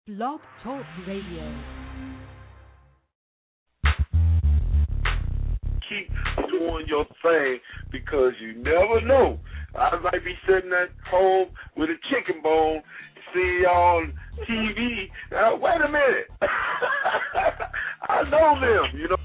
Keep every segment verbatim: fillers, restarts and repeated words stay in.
Blog Talk Radio. Keep doing your thing because you never know. I might be sitting at home with a chicken bone, see y'all on T V. Now, wait a minute. I know them, you know.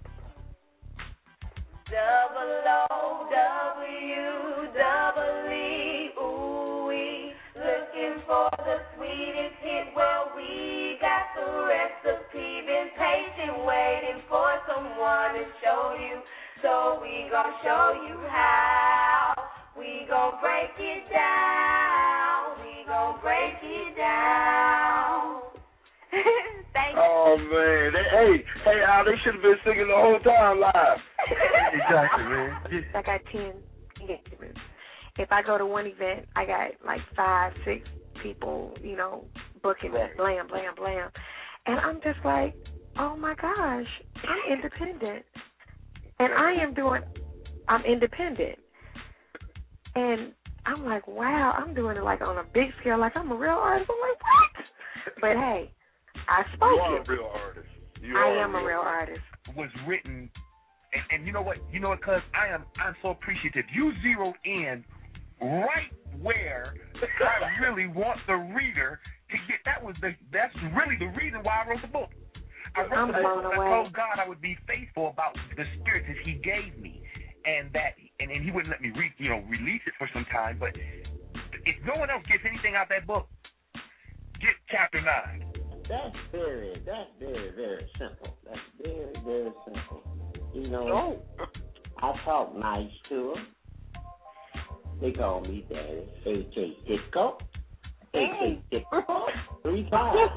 Double O W, double E, ooh wee. Looking for the sweetest hit, well we got the recipe. Been patient waiting for someone to show you. So we gon' show you how. We gon' break it down. We gon' break it down. Thank you. Oh man, they, hey, hey, Al, they should have been singing the whole time live. Exactly, man. I got ten engagements. If I go to one event, I got like five, six people, you know, booking me, blam, blam, blam. And I'm just like, oh my gosh, I'm independent. And I am doing, I'm independent. And I'm like, wow, I'm doing it like on a big scale, like I'm a real artist. I'm like, what? But hey, I spoke You are it. a real artist. You I are am a real artist. Was written, and, and you know what? You know what? Cause I am, I'm so appreciative. You zeroed in right where I really want the reader to get. That was the. That's really the reason why I wrote the book. I wrote I'm the book. blown I away. told God I would be faithful about the spirit that He gave me, and that, and, and He wouldn't let me, re, you know, release it for some time. But if no one else gets anything out of that book, get chapter nine. That's very, that's very, very simple. That's very, very simple. You know, No. I talk nice to them. They call me Daddy. H A Disco. H A Disco. Three times.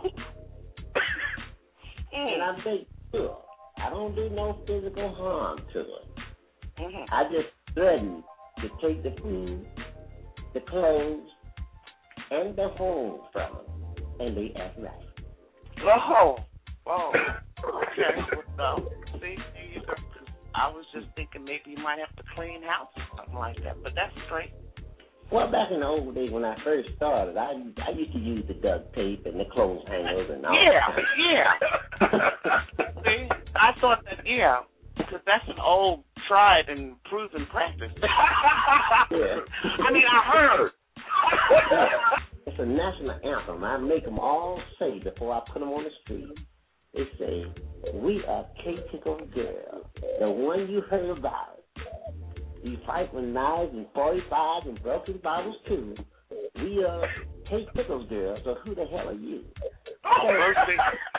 And I make sure I don't do no physical harm to them. Mm-hmm. I just threaten to take the food, the clothes, and the home from them, and they act right. Oh, oh, okay. Well, see, I was just thinking maybe you might have to clean house or something like that, but that's great. Well, back in the old days when I first started, I I used to use the duct tape and the clothes hangers and all Yeah, that. yeah. See, I thought that, yeah, because that's an old tried and proven practice. Yeah. I mean, I heard. It's a national anthem. I make them all say before I put them on the street. They say, "We are K-Tickle Girls, the one you heard about. You fight with knives and forty-fives and broken bottles too. We are K-Tickle Girls, so who the hell are you?" Oh, mercy.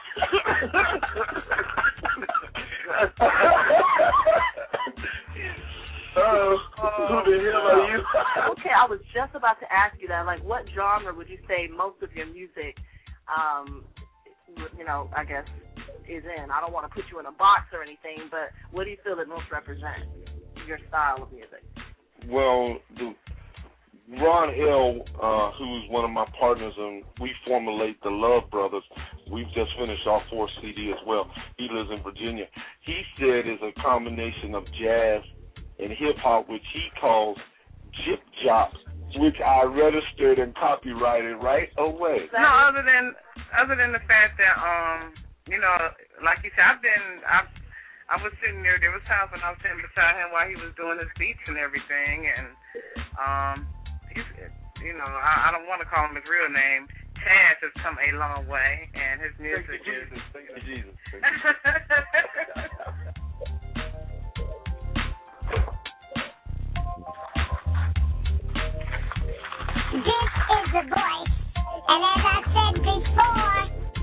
Oh, who the hell are you? Okay, I was just about to ask you that. Like, what genre would you say most of your music, um, you know, I guess, is in? I don't want to put you in a box or anything, but what do you feel it most represents, your style of music? Well, the, Ron L., uh, who's one of my partners, and we formulate the Love Brothers. We've just finished our fourth C D as well. He lives in Virginia. He said it's a combination of jazz and hip-hop, which he calls Jip Jop, which I registered and copyrighted right away. No, other than other than the fact that, um, you know, like you said, I've been, I've, I was sitting there, there was times when I was sitting beside him while he was doing his beats and everything, and, um, he's, you know, I, I don't want to call him his real name. Chance has come a long way, and his music Thank you, is... Jesus. Thank you, Jesus. This is the voice, and as I said before,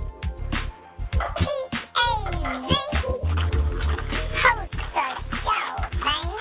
P A Z hosts the show, man.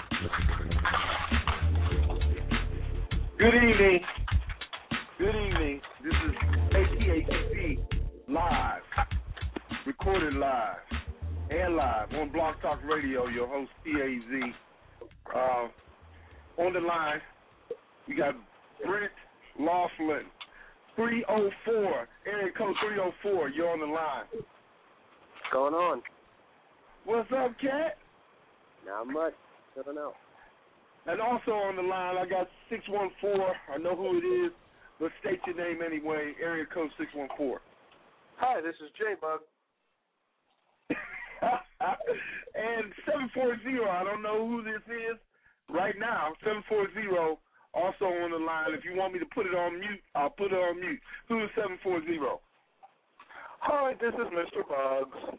Good evening. Good evening. This is A T A T C live, recorded live, and live on Blog Talk Radio, your host, P A Z. Uh, on the line, we got Brent Laughlin, three oh four, area code three oh four, you're on the line. What's going on? What's up, cat? Not much. Chilling out. And also on the line, I got six one four, I know who it is, but state your name anyway, area code six one four. Hi, this is J-Bug. And seven four zero, I don't know who this is right now. seven four zero also on the line. If you want me to put it on mute, I'll put it on mute. Who is seven four zero? Hi, this is Mister Bugs.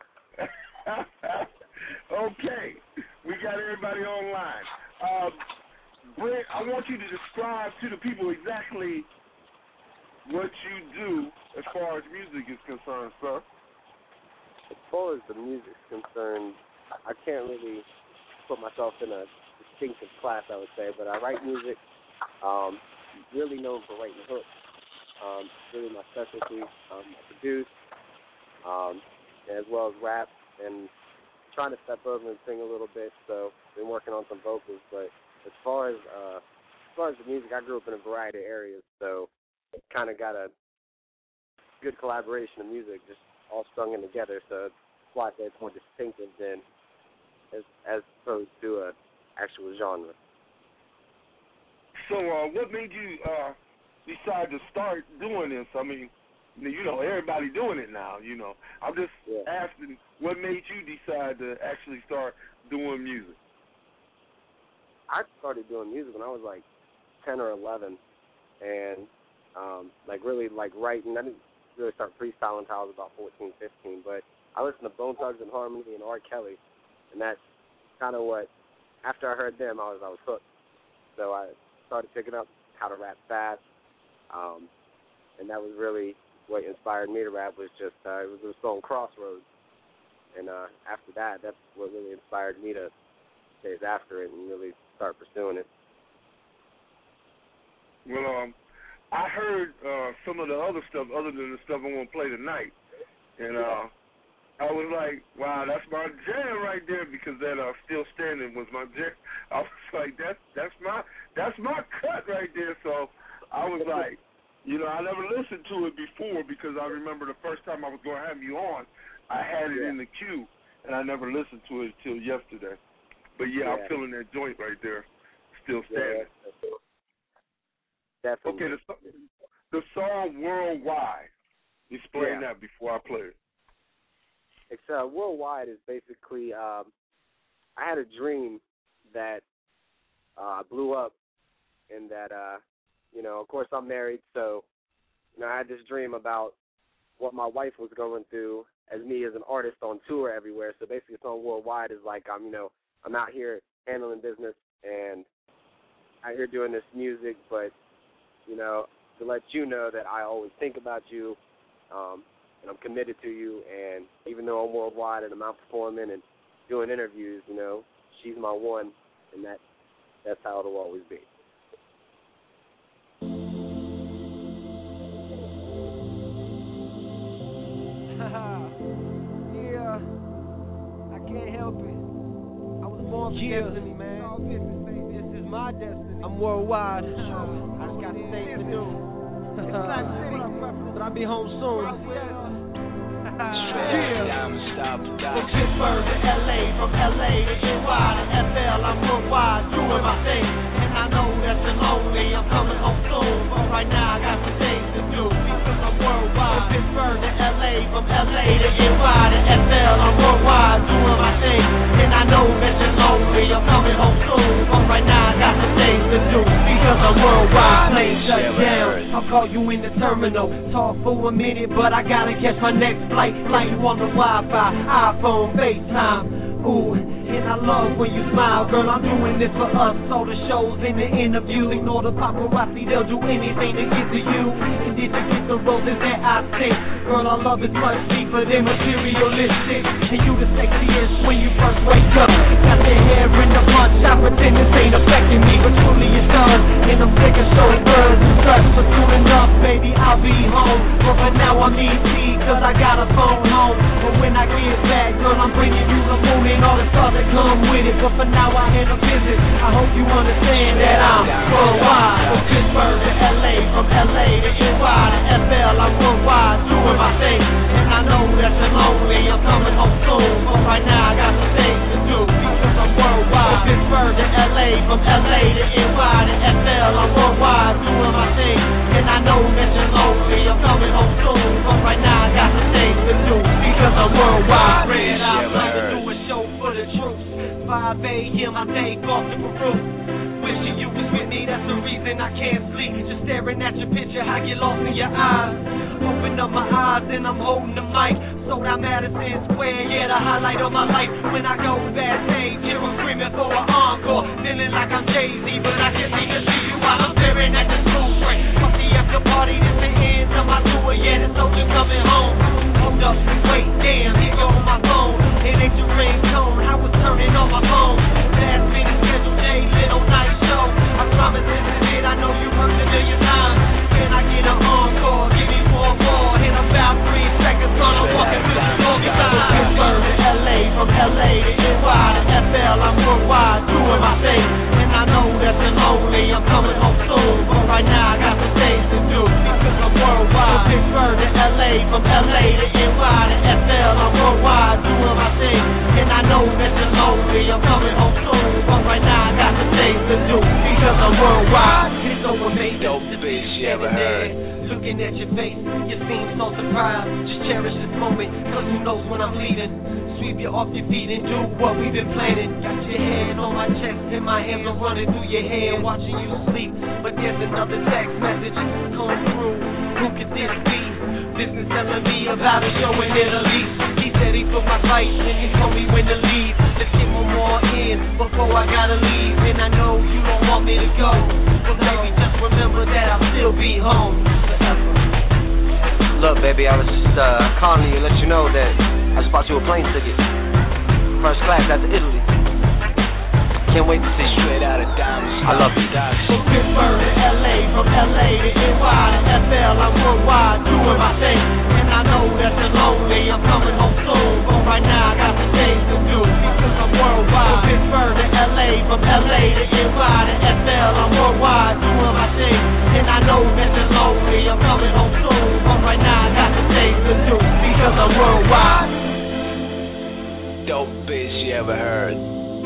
Okay, we got everybody online. Uh, Brent, I want you to describe to the people exactly what you do as far as music is concerned, sir. As far as the music's concerned, I can't really put myself in a distinctive class, I would say, but I write music. Um, really known for writing hooks. Um, really my specialty. Um, I produce, um, as well as rap, and trying to step over and sing a little bit. So been working on some vocals. But as far as uh, as far as the music, I grew up in a variety of areas, so kind of got a good collaboration of music, just all strung in together. So that's why I say it's more distinctive than as as opposed to a actual genre. So, uh, what made you uh, decide to start doing this? I mean, you know, everybody doing it now, you know. I'm just yeah. asking, what made you decide to actually start doing music? I started doing music when I was like ten or eleven, and um, like really like writing. I didn't really start freestyling until I was about fourteen, fifteen, but I listened to Bone Thugs and Harmony and R. Kelly, and that's kind of what, after I heard them, I was I was hooked. So I started picking up how to rap fast, um, and that was really what inspired me to rap. Was just uh, it was the song Crossroads, and uh, after that, that's what really inspired me to chase after it and really start pursuing it. Well, um, I heard uh, some of the other stuff other than the stuff I'm gonna play tonight, and uh, I was like, wow, that's my jam right there, because that uh, Still Standing was my jam. I was like, that's that's my that's my cut right there. So I was like, you know, I never listened to it before because I remember the first time I was going to have you on, I had it yeah. in the queue, and I never listened to it until yesterday. But, yeah, yeah, I'm feeling that joint right there, Still Standing. Yeah, definitely. Okay, the, the song Worldwide, explain yeah. that before I play it. It's uh, Worldwide is basically, um, I had a dream that uh, blew up, and that, uh, you know, of course I'm married, so, you know, I had this dream about what my wife was going through as me as an artist on tour everywhere. So basically the song Worldwide is like, I'm, you know, I'm out here handling business and out here doing this music, but, you know, to let you know that I always think about you, um, and I'm committed to you, and even though I'm worldwide and I'm out performing and doing interviews, you know, she's my one, and that that's how it'll always be. Yeah, I can't help it. I was born for yeah. destiny, man. All business, baby. This is my destiny. I'm worldwide. I just got things to do. But I'll be home soon. Yeah. From Pittsburgh to L A, from L A to N Y to F L, I'm worldwide doing my thing. And I know that you're lonely, I'm coming home soon. But right now I got some things to do because I'm worldwide. From Pittsburgh to L A, from L A to N Y to F L, I'm worldwide doing my thing. And I know that you're lonely, I'm coming home soon. But right now I got some things to do because I'm worldwide. Plane shut down, I'll call you in the terminal. Talk for a minute, but I gotta catch my next flight. Flight you on the Wi-Fi, iPhone, FaceTime. Ooh, and I love when you smile, girl. I'm doing this for us. All the shows and the interviews, ignore the paparazzi, they'll do anything to get to you. And did you get the roses that I sent? Girl, our love is much deeper than materialistic. And you the sexiest when you first wake up. Got the hair in the front, I pretend this ain't affecting me, but truly it does. And I'm sick of showing birds and such. But soon enough, baby, I'll be home. But for now I'm E T, cause I got a phone home. But when I get back, girl, I'm bringing you the moon and all the stars that come with it. But for now I had a visit. I hope you understand that I'm worldwide. From Pittsburgh to L A, from L A to N Y to F L, I'm worldwide doing my thing. And I know that you're lonely, I'm coming home soon. But right now I got some things to do because I'm worldwide. From Pittsburgh to L A, from L A to N Y to F L, I'm worldwide doing my thing. And I know that you're lonely, I'm coming home soon. But right now I got some my day off to Peru. Wishing you was with me, that's the reason I can't sleep. Just staring at your picture, I get lost in your eyes. Open up my eyes and I'm holding the mic. Sold out Madison Square, yeah, the highlight of my life. When I go backstage, hear them screaming for an encore. Feeling like I'm Jay-Z, but I can't seem to see you while I'm staring at the school train. Fuck the after party, this the end of my tour, yeah, the soldier coming home. Hold up, wait, damn, here go on my phone. It ain't your ringtone, I was turning on my phone. Last minute schedule, Jay, little night show. I promise this is it, I know you heard a million times. Can I get an encore? Give me four more. In about three seconds, gonna walk into the store. From Pittsburgh to L A, from L A to N Y to F L, I'm worldwide, doing my thing. And I know that you're lonely, I'm coming home soon. But right now I got some things to do, because I'm worldwide. From Pittsburgh to L A, from L A to N Y to F L, I'm worldwide, doing my thing. And I know that you're lonely, I'm coming home soon. But right now I got some things to do, because I'm worldwide. It's so amazing to be standing there, looking at your face. You seem so surprised. Just cherish this moment, cause who knows when I'm leaving. Sweep you off your feet and do what we've been planning. Got your hand on my chest and my hands are running through your hair, watching you sleep. But there's another text message come through. Who could this be? Business telling me about a show in Italy. He said he put my flight and he told me when to leave. Let's get one more in before I gotta leave. And I know you don't want me to go, but baby, just remember that I'll still be home forever. Look, baby, I was just uh, calling you to let you know that I just bought you a plane ticket. First class out to Italy. Can't wait to see you. Straight out of Diamond. I love you, guys. From Pittsburgh to L A, from L A to N Y to F L, I'm worldwide, doing my thing. And I know that you're lonely, I'm coming home soon. But right now I got some things to do, because I'm worldwide. From Pittsburgh to L A, from L A to N Y to F L, I'm worldwide, doing my thing. And I know that you're lonely, I'm coming home soon. But right now I got some things to do, because I'm worldwide. Dope bitch you ever heard.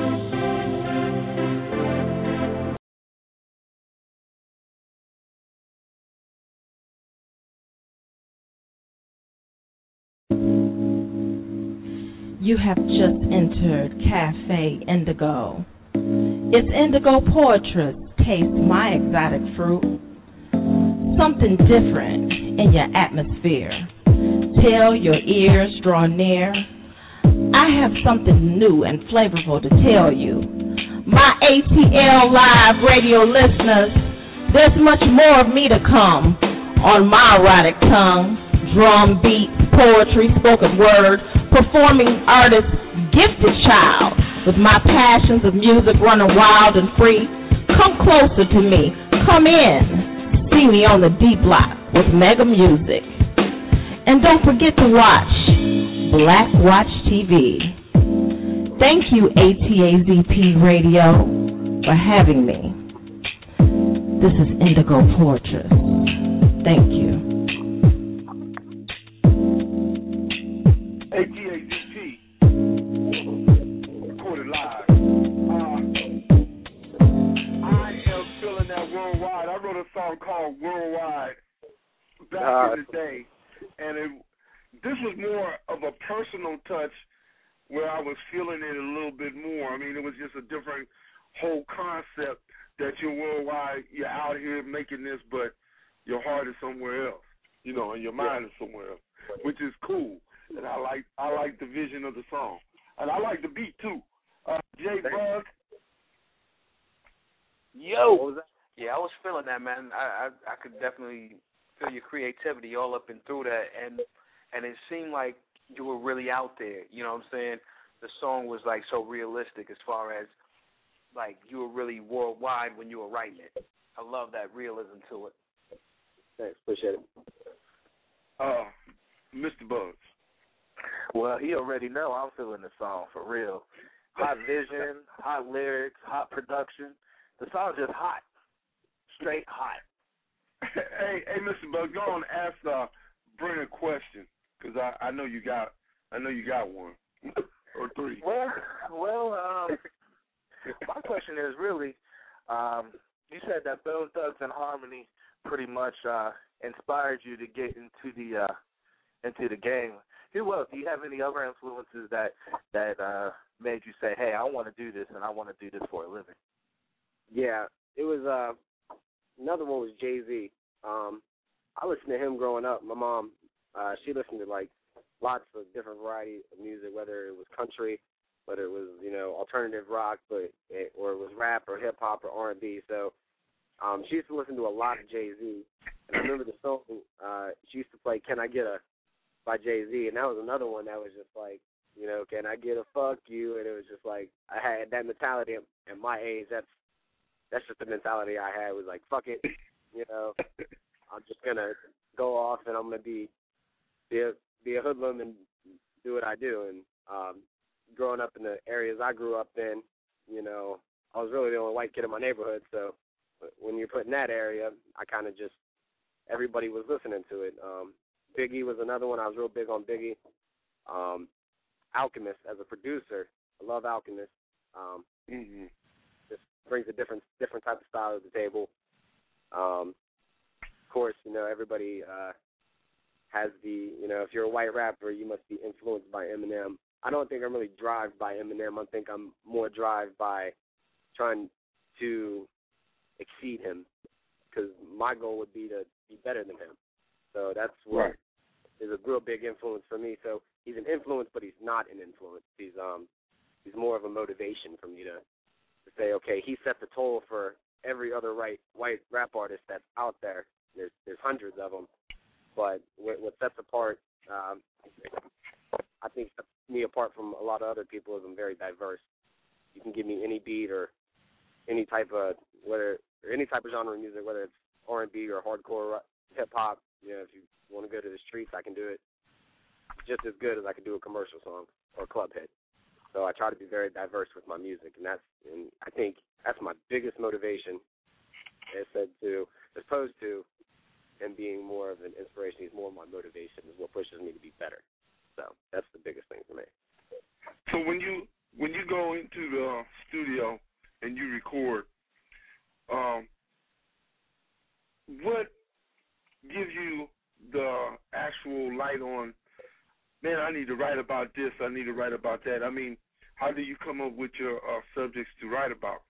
You have just entered Cafe Indigo. It's Indigo Poetry. Taste my exotic fruit. Something different in your atmosphere. Tell your ears, draw near. I have something new and flavorful to tell you. My A T L Live radio listeners, there's much more of me to come on my erotic tongue. Drum beat, poetry, spoken word, performing artist, gifted child, with my passions of music running wild and free. Come closer to me, come in, see me on the D Block with Mega Music. And don't forget to watch Black Watch T V. Thank you, A T A Z P Radio, for having me. This is Indigo Poetry. Thank you. A T A Z P, recorded live. Uh, I am feeling that worldwide. I wrote a song called Worldwide back uh, in the day, and it, this was more of a personal touch where I was feeling it a little bit more. I mean, it was just a different whole concept that you're worldwide, you're out here making this, but your heart is somewhere else, you know, and your mind yeah. is somewhere else, which is cool. And I like I like the vision of the song, and I like the beat too. Uh, Jay Bug. Yo. Yeah, I was feeling that, man. I, I I could definitely feel your creativity all up and through that, and and it seemed like you were really out there. You know what I'm saying? The song was like so realistic as far as like you were really worldwide when you were writing it. I love that realism to it. Thanks, appreciate it. Uh, Mister Bugs. Well, he already know I'm feeling the song for real. Hot vision, hot lyrics, hot production. The song's just hot, straight hot. Hey, hey, Mister Bugs, go on and ask uh, Brent a question, because I, I know you got I know you got one or three. Well, well, um, my question is really, um, you said that Bone Thugs and Harmony pretty much uh, inspired you to get into the uh, into the game. Who else? Do you have any other influences that that uh, made you say, hey, I want to do this and I want to do this for a living? Yeah, it was, uh, another one was Jay-Z. Um, I listened to him growing up. My mom, uh, she listened to, like, lots of different variety of music, whether it was country, whether it was, you know, alternative rock, but it, or it was rap or hip-hop or R and B. So um, she used to listen to a lot of Jay-Z. And I remember the song, uh, she used to play Can I Get a by Jay-Z, and that was another one that was just like, you know, can I get a fuck you? And it was just like, I had that mentality at, at my age. That's that's just the mentality I had, was like, fuck it, you know, I'm just going to go off and I'm going to be, be a, be a hoodlum and do what I do. And um, growing up in the areas I grew up in, you know, I was really the only white kid in my neighborhood. So when you're put in that area, I kind of just, everybody was listening to it. Um, Biggie was another one. I was real big on Biggie. Um, Alchemist as a producer, I love Alchemist. Um, mm-hmm. Just brings a different different type of style to the table. Um, of course, you know, everybody uh, has the, you know, if you're a white rapper, you must be influenced by Eminem. I don't think I'm really driven by Eminem. I think I'm more driven by trying to exceed him, because my goal would be to be better than him. So that's what right. is a real big influence for me. So he's an influence, but he's not an influence. He's um he's more of a motivation for me to, to say, okay, he set the toll for every other right white rap artist that's out there. There's there's hundreds of them, but what, what sets apart, um, I think sets me apart from a lot of other people is I'm very diverse. You can give me any beat or any type of whether or any type of genre of music, whether it's R and B or hardcore hip hop. You know, if you want to go to the streets, I can do it just as good as I could do a commercial song or a club hit. So I try to be very diverse with my music, and that's, and I think that's my biggest motivation. As said to, as opposed to him being more of an inspiration, he's more of my motivation, is what pushes me to be better. So that's the biggest thing for me. So when you when you go into the studio and you record, um, what gives you the actual light on, man, I need to write about this, I need to write about that? I mean, how do you come up with your uh, subjects to write about?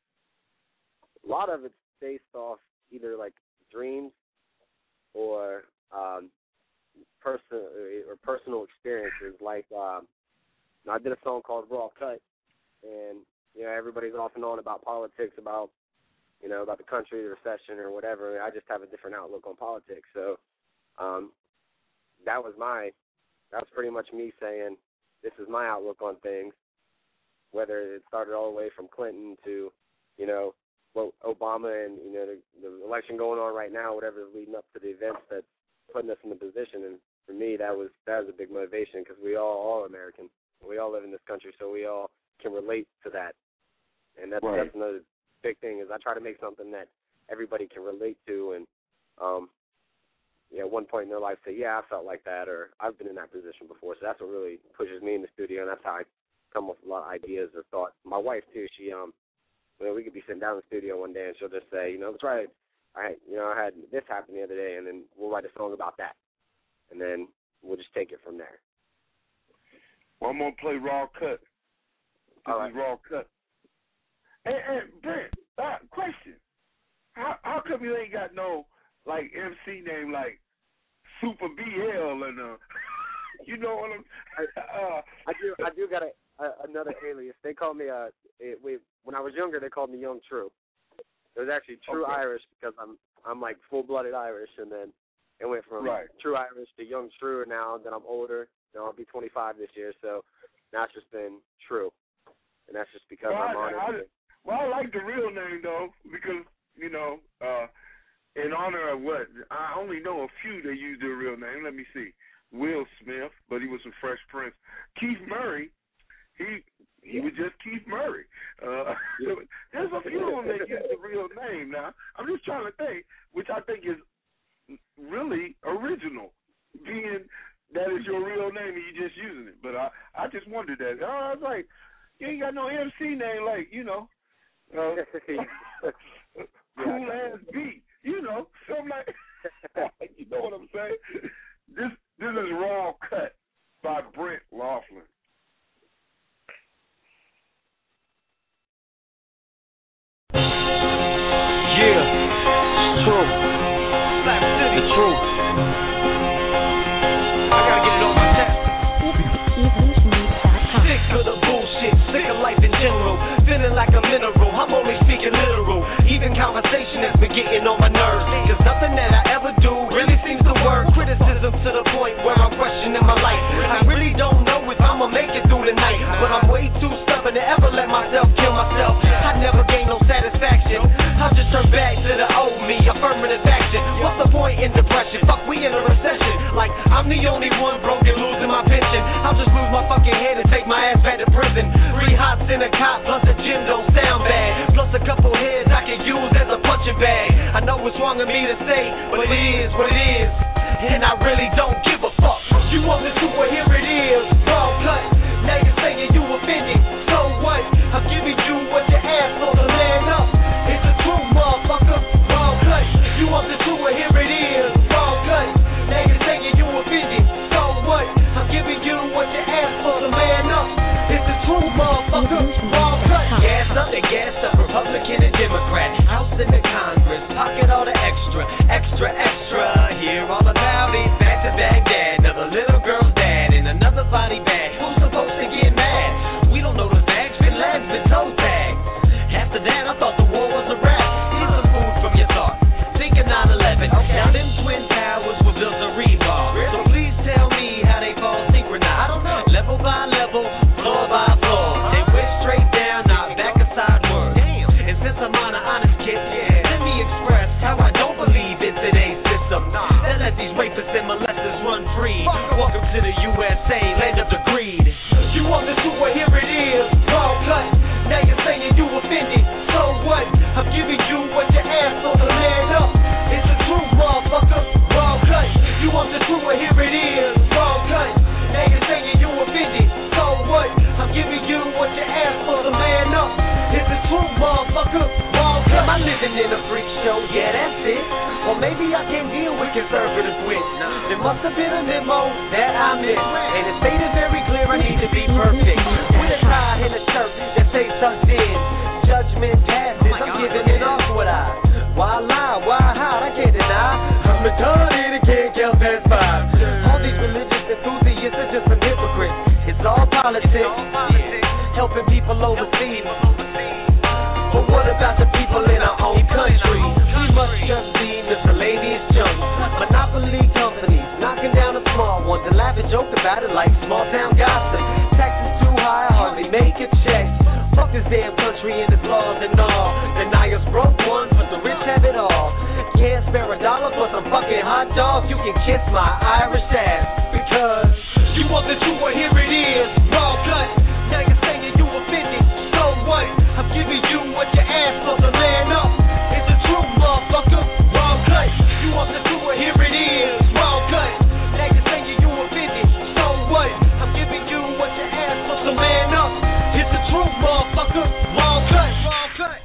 A lot of it's based off either like dreams or um, person or personal experiences. Like um, I did a song called Raw Cut, and you know everybody's off and on about politics, about you know about the country, the recession, or whatever. I just have a different outlook on politics. So um, that was my that was pretty much me saying this is my outlook on things. Whether it started all the way from Clinton to you know. Well, Obama and, you know, the, the election going on right now, whatever is leading up to the events that's putting us in the position. And for me, that was that was a big motivation, because we all are American. We all live in this country, so we all can relate to that. And that's, right. that's another big thing, is I try to make something that everybody can relate to. And, um, yeah, at one point in their life say, yeah, I felt like that, or I've been in that position before. So that's what really pushes me in the studio, and that's how I come up with a lot of ideas or thoughts. My wife, too, she, um, you know, we could be sitting down in the studio one day and she'll just say, you know, let's write, all right, you know, I had this happen the other day, and then we'll write a song about that. And then we'll just take it from there. Well, I'm going to play Raw Cut. This all right. is Raw Cut. Hey, hey Brent, uh, question. How how come you ain't got no, like, M C name like Super B L and, uh, you know what I'm, uh, I do, I do got a, a, another alias. They call me, uh, it, we, when I was younger, they called me Young True. It was actually True okay. Irish, because I'm I'm like full-blooded Irish, and then it went from right. True Irish to Young True. Now that I'm older, you know, I'll be twenty-five this year, so now it's just been True, and that's just because well, I'm I, honored. I, well, I like the real name though, because you know, uh, in honor of what I only know a few that use their real name. Let me see, Will Smith, but he was from Fresh Prince. Keith Murray, he. He was just Keith Murray. Uh, there's a few of them that use the real name now. I'm just trying to think, which I think is really original, being that is your real name and you're just using it. But I, I just wondered that. Oh, I was like, you ain't got no M C name like, you know, uh, Cool Ass Beat, you know, something like, you know what I'm saying? This, this is Raw Cut by Brent Laughlin. getting on my nerves. Cause nothing that I ever do really seems to work. Criticism to the point where I'm questioning my life. I really don't know if I'ma make it through the night, but I'm way too stubborn to ever let myself kill myself. I never gain no satisfaction. I'll just turn back to the old me, affirmative action. What's the point in depression? Fuck, we in a recession. Like, I'm the only one broken, losing my pension. I'll just lose my fucking head and take my ass back to prison. Three hots in a cop, plus a gym don't sound bad. Plus a couple heads I can use as a punching bag. I know it's wrong of me to say, but it is what it is. And I really don't give a fuck. You want the super, here it is. Wrong cut. Now you're saying you offended. So what? I'm giving you what you asked for, the man up. It's a true motherfucker. Wrong cut. You want the super, here it is. Wrong cut. Now you're saying you offended. So what? I'm giving you what you asked for, the man up. It's a true motherfucker. Wrong cut. Gas up, they gas up. Republican and Democrat. House in the Congress. Pocket all the extra. Extra, extra. Hear all about it. Back to Baghdad. Another little girl's dad in another body bag. Who's supposed to get mad? We don't know the facts. Been lads, been toe tagged. After that, I thought the war was a wrap. Here's some food from your thought. Thinking nine eleven. Okay. Now them twin towers were built to rebar. Really? So please tell me how they fall synchronized. I don't know. Level by level, floor by floor. Uh-huh. They went straight down, not back or sideward. Damn. And since I'm on an honest kid, yeah, let me express how I don't believe in today's system. Nah. They let these rapists and molesters run free. Welcome to the U S A, land of the greed. You want the super, here it is. Wrong cut. Now you're saying you offended. So what? I'm giving you what you asked for, the man up. It's a true motherfucker. Wrong cut. You want the super, here it is. Wrong cut. Now you're saying you offended. So what? I'm giving you what you asked for, the man up. It's a true motherfucker. Wrong cut. Am I living in a freak show? Yeah, that's it. Or maybe I can't deal with conservative wit. There must have been a memo that I missed. And it stated very clear I need to be perfect. With a tie and a shirt that say tucked in. Judgment passes, I'm giving it off what I. Why lie? Why hide? I can't deny. I'm retarded and can't count past five. All these religious enthusiasts are just some hypocrites. It's all politics. Yeah. Helping people overseas. But what about the people in our own country? We must just be miscellaneous junk. Monopoly companies knocking down the small ones and laugh and joke about it like small town gossip. Taxes too high, hardly make a check. Fuck this damn country and its laws and all. Deny us broke one, but the rich have it all. Can't spare a dollar for some fucking hot dogs. You can kiss my Irish ass because you want the truth, well here it is. Raw cut. Now you're saying you offended. So what? I'm giving you what you asked for, the man up. It's a true motherfucker. Raw cut. You want the truth, well here it is. Raw cut. Now you're saying you offended. So what? I'm giving you what you asked for, the man up. It's a true motherfucker. Raw cut. Raw cut.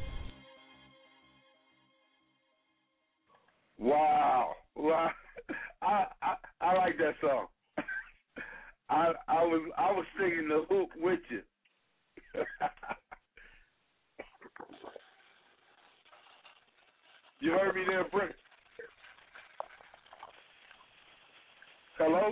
Wow. Wow. I, I I like that song. I I was I was singing the hook with you. You heard me there, Brent? Hello?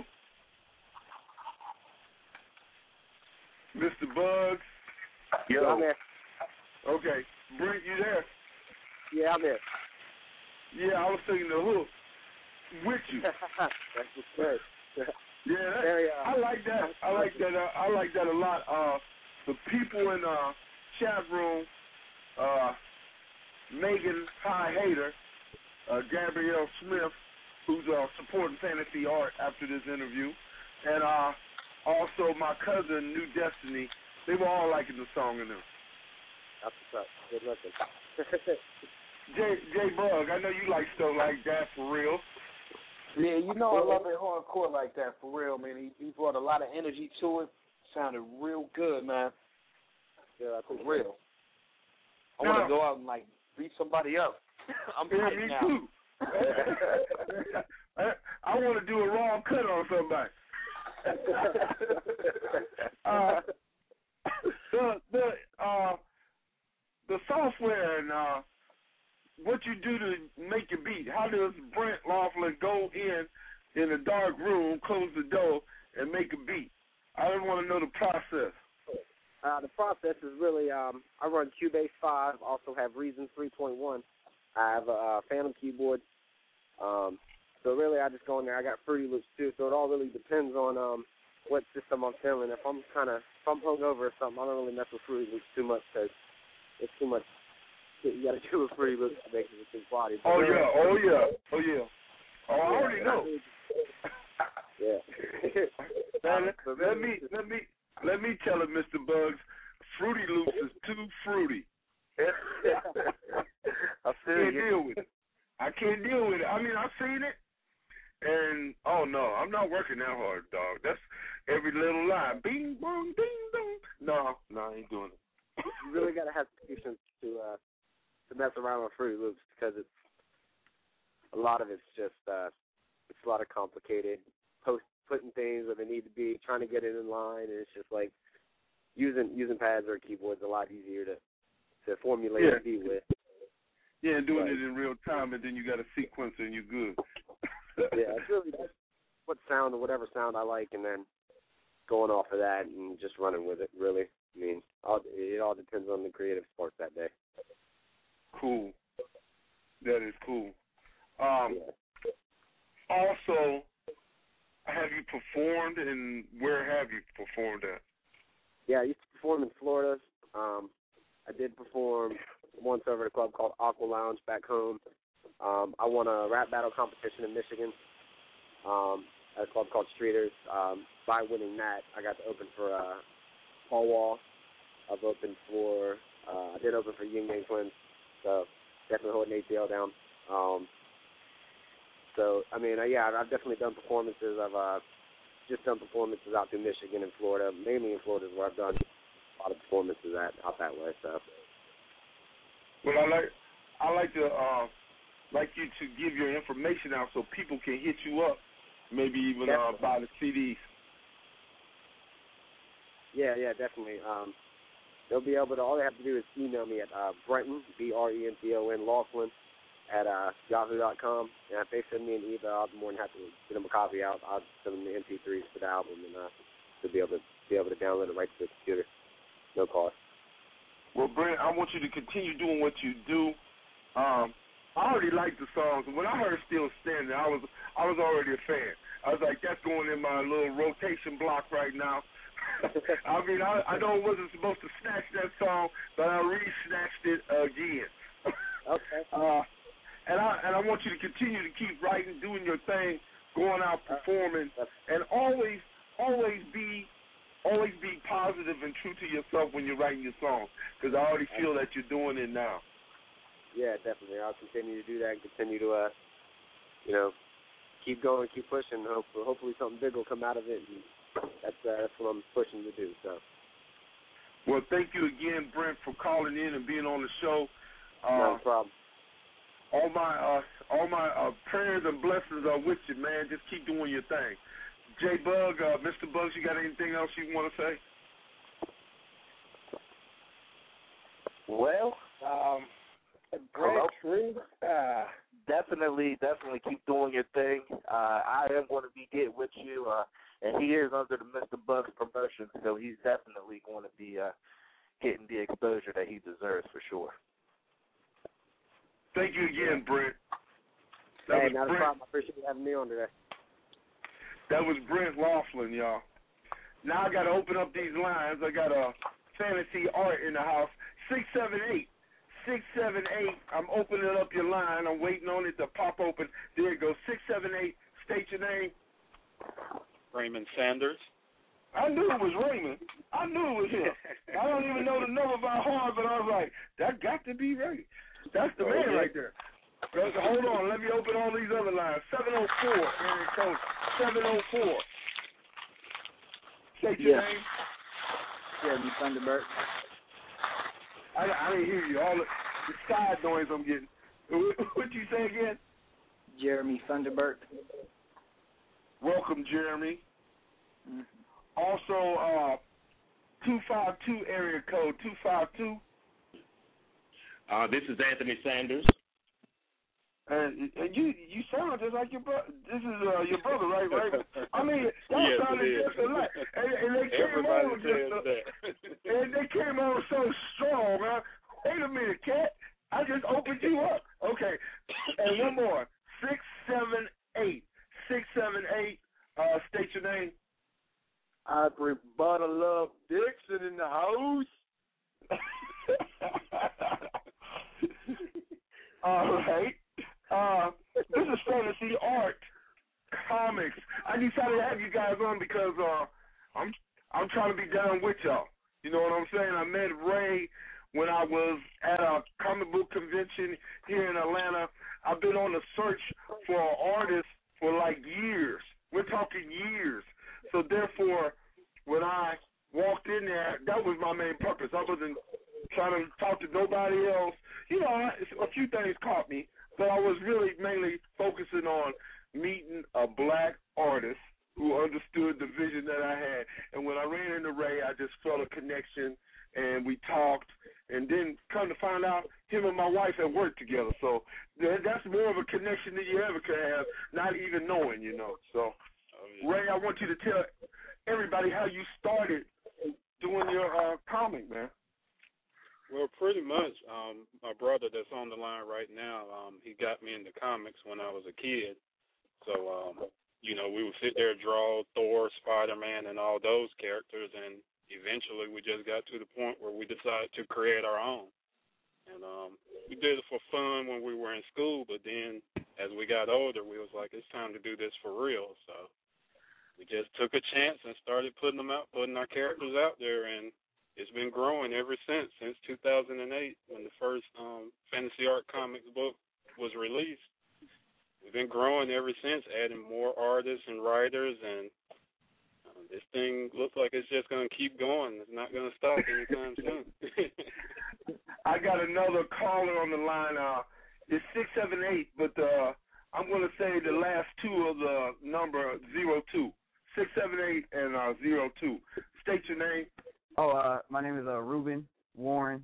Mister Bugs? Yo. I'm there. Okay. Brent, you there? Yeah, I'm there. Yeah, I was singing the hook with you. That's what's good. Yeah, that, Very, uh, I like that. I like that. Uh, I like that a lot. Uh, the people in uh chat room, uh, Megan High Hater, uh, Gabrielle Smith, who's uh, supporting Fantasy Art after this interview, and uh, also my cousin New Destiny. They were all liking the song in there. That's what's up. Good looking. J J Bug, I know you like stuff like that for real. Yeah, you know I love it hardcore like that for real, man. He, he brought a lot of energy to it. Sounded real good, man. Yeah, for real. I want to go out and like beat somebody up. I'm yeah, ready me now. too. I, I want to do a raw cut on somebody. uh, the the uh, the software and uh, what you do to make your beat. How does Brent Laughlin go in in a dark room, close the door, and make a beat? I just want to know the process. Uh, the process is really, um, I run Cubase five, also have Reason three point one. I have a uh, Phantom keyboard. Um, so really, I just go in there. I got Fruity Loops too. So it all really depends on um, what system I'm feeling. If I'm kind of if I'm hungover or something, I don't really mess with Fruity Loops too much because it's too much. You got to do with Fruity Loops to make it with his body. But Oh really, yeah, oh yeah, oh yeah. Oh, I yeah, already know. Yeah. Man, let, let me let me let me tell it, Mister Bugs. Fruity Loops is too fruity. I feel can't you. deal with it. I can't deal with it. I mean, I've seen it, and oh no, I'm not working that hard, dog. That's every little line. Bing bong, ding dong. No, no, I ain't doing it. You really got to have patience to uh, to mess around with Fruity Loops because it's a lot of it's just uh, it's a lot of complicated post putting things where they need to be, trying to get it in line, and it's just like using using pads or keyboards a lot easier to to formulate Yeah. and be with. Yeah, and doing Right. it in real time, and then you got a sequencer, and you're good. Yeah, it's really just what sound or whatever sound I like, and then going off of that and just running with it. Really, I mean, all, it all depends on the creative spark that day. Cool. That is cool. Um, Yeah. Also, have you performed, and where have you performed at? Yeah, I used to perform in Florida. Um, I did perform once over at a club called Aqua Lounge back home. Um, I won a rap battle competition in Michigan um, at a club called Streeters. Um, by winning that, I got to open for uh, Paul Wall. I've opened for, uh, I did open for Yin Yang Twins, so definitely holding A T L down. Um, so, I mean, uh, yeah, I've, I've definitely done performances. I've uh, just done performances out through Michigan and Florida, mainly in Florida is where I've done a lot of performances at, out that way. So, Well, I like I like to uh, like you to give your information out so people can hit you up, maybe even uh, buy the C Ds. yeah, yeah, definitely. Um, they'll be able to, all they have to do is email me at uh, Brenton, B R E N T O N, Laughlin, at uh, yahoo dot com. And if they send me an email, I'll be more than happy to get them a copy out. I'll send them the M P threes for the album, and uh, they'll be able to be able to download it right to the computer, no cost. Well, Brent, I want you to continue doing what you do. Um, I already like the songs. When I heard "Still Standing," I was I was already a fan. I was like, that's going in my little rotation block right now. I mean, I, I know I wasn't supposed to snatch that song, but I re-snatched it again. Okay. Uh, and I and I want you to continue to keep writing, doing your thing, going out performing, and always always be always be positive and true to yourself when you're writing your songs, because I already feel that you're doing it now. Yeah, definitely. I'll continue to do that and continue to, uh, you know, keep going, keep pushing. Hopefully, hopefully something big will come out of it, and that's uh, that's what I'm pushing to do. So. Well, thank you again, Brent, for calling in and being on the show. Uh, no problem. All my uh, all my uh, prayers and blessings are with you, man. Just keep doing your thing. J Bug, uh, Mister Bugs, you got anything else you want to say? Well, um, Brent, True, uh, definitely, definitely keep doing your thing. Uh, I am going to be getting with you, uh, and he is under the Mister Bugs promotion, so he's definitely going to be uh, getting the exposure that he deserves for sure. Thank you again, Brent. That Hey, was not a Brent. problem. I appreciate you having me on today. That was Brent Laughlin, y'all. Now I got to open up these lines. I got a fantasy art in the house. six seven eight. six seven eight. I'm opening up your line. I'm waiting on it to pop open. There it goes. six seven eight. State your name. Raymond Sanders. I knew it was Raymond. I knew it was him. I don't even know the number by heart, but I was like, that got to be right. That's the man right there. Hold on. Let me open all these other lines. seven oh four. Area code seven oh four. State your Yeah. name. Jeremy Thunderbird. I, I didn't hear you. All the, the side noise I'm getting. What you say again? Jeremy Thunderbird. Welcome, Jeremy. Mm-hmm. Also, uh, two five two area code two five two. Uh, this is Anthony Sanders. And, and you you sound just like your brother. This is uh, your brother, right? Right? I mean, y'all Yes, sounded it is. just alike. And, and they came Everybody on just says uh, that. and they came on so strong, huh? Wait a minute, Cat. I just opened you up. Okay, Everybody love Dixon in the house. All right. Uh, this is Fantasy Art Comics. I decided to have you guys on because uh, I'm I'm trying to be down with y'all. You know what I'm saying? I met Ray when I was at a comic book convention here in Atlanta. I've been on the search for an artist for like years. We're talking years. So therefore, when I walked in there, that was my main purpose. I wasn't trying to talk to nobody else. You know, I, a few things caught me, but I was really mainly focusing on meeting a black artist who understood the vision that I had. And when I ran into Ray, I just felt a connection, and we talked, and then come to find out him and my wife had worked together. So that, that's more of a connection than you ever could have, not even knowing, you know. So, oh, yeah. Ray, I want you to tell everybody how you started doing your uh, comic, man. Well, pretty much, um, my brother that's on the line right now, um, he got me into comics when I was a kid. So, um, you know, we would sit there and draw Thor, Spider-Man, and all those characters, and eventually we just got to the point where we decided to create our own. And um, we did it for fun when we were in school, but then as we got older, we was like, it's time to do this for real. So we just took a chance and started putting them out, putting our characters out there, and it's been growing ever since, since two thousand eight when the first um, Fantasy Art Comics book was released. We've been growing ever since, adding more artists and writers, and uh, this thing looks like it's just going to keep going. It's not going to stop anytime soon. I got another caller on the line. Uh, it's six seven eight, but uh, I'm going to say the last two of the number zero two. six seven eight and uh, zero two. State your name. Oh, uh, my name is uh, Ruben Warren.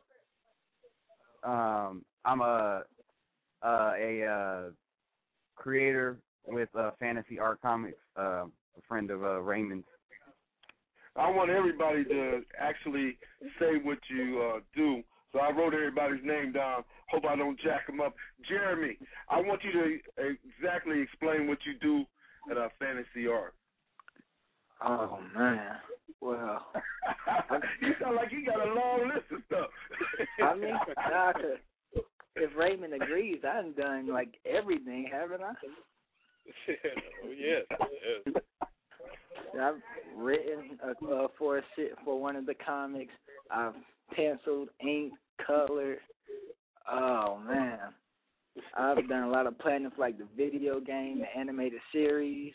Um, I'm a uh, a uh, creator with uh, Fantasy Art Comics, uh, a friend of uh, Raymond's. I want everybody to actually say what you uh, do, so I wrote everybody's name down. Hope I don't jack them up. Jeremy, I want you to exactly explain what you do at uh, Fantasy Art. Oh, man. Well, you sound like you got a long list of stuff. I mean, I could, if Raymond agrees, I've done like everything, haven't I? Oh yes, yes. I've written uh, uh, for a shit for one of the comics. I've penciled, inked, colored. Oh man, I've done a lot of planning for like the video game, the animated series.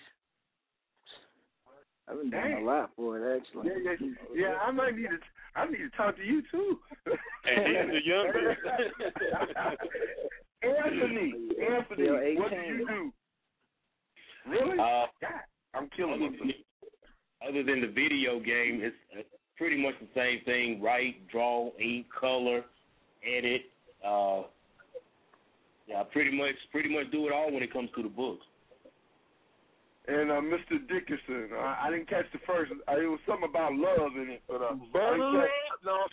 I've been doing Dang. a lot for it, actually. Yeah, yeah, yeah. I might need to. I need to talk to you too. And he's the younger. Anthony, Anthony, what do you do? Really? Uh, God, I'm killing other, myself. Other than the video game, it's uh, pretty much the same thing. Write, draw, ink, color, edit. Uh, yeah, pretty much, pretty much do it all when it comes to the books. And uh, Mister Dickerson, uh, I didn't catch the first. Uh, it was something about love in it, but uh, Butter no,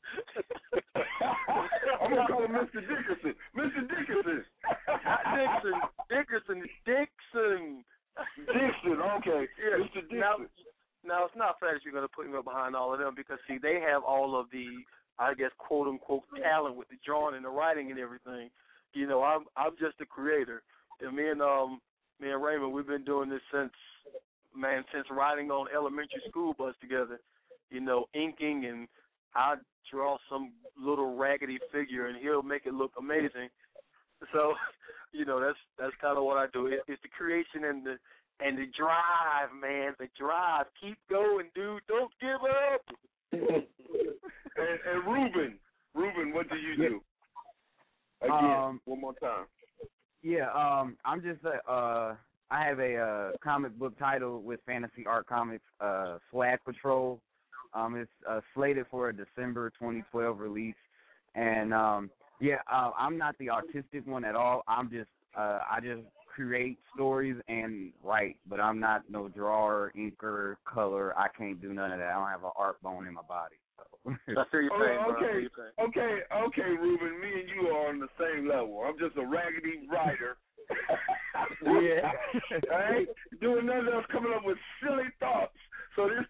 I'm gonna call him Mister Dickerson. Mister Dickerson. Dixon, Dickerson, Dixon, Dixon. Okay, yeah. Mister Dixon. Now, now it's not fair that you're gonna put me behind all of them because see, they have all of the, I guess, quote unquote talent with the drawing and the writing and everything. You know, I'm I'm just a creator, and me and um. Me and Raymond, we've been doing this since, man, since riding on elementary school bus together, you know, inking, and I draw some little raggedy figure, and he'll make it look amazing. So, you know, that's that's kind of what I do. It, it's the creation and the and the drive, man, the drive. Keep going, dude. Don't give up. and, and Ruben, Ruben, what do you do? Again, Um, one more time. Yeah, um, I'm just a, uh, I have a uh, comic book title with Fantasy Art Comics, uh, Swag Patrol. Um, it's uh, slated for a December twenty twelve release, and um, yeah, uh, I'm not the artistic one at all. I'm just, uh, I just create stories and write, but I'm not no drawer, inker, color. I can't do none of that. I don't have an art bone in my body. So. I see you saying, oh, bro. okay, okay, okay, Ruben. Me and you are on the same level. I'm just a raggedy writer. Yeah. I ain't doing nothing else, coming up with silly thoughts. So this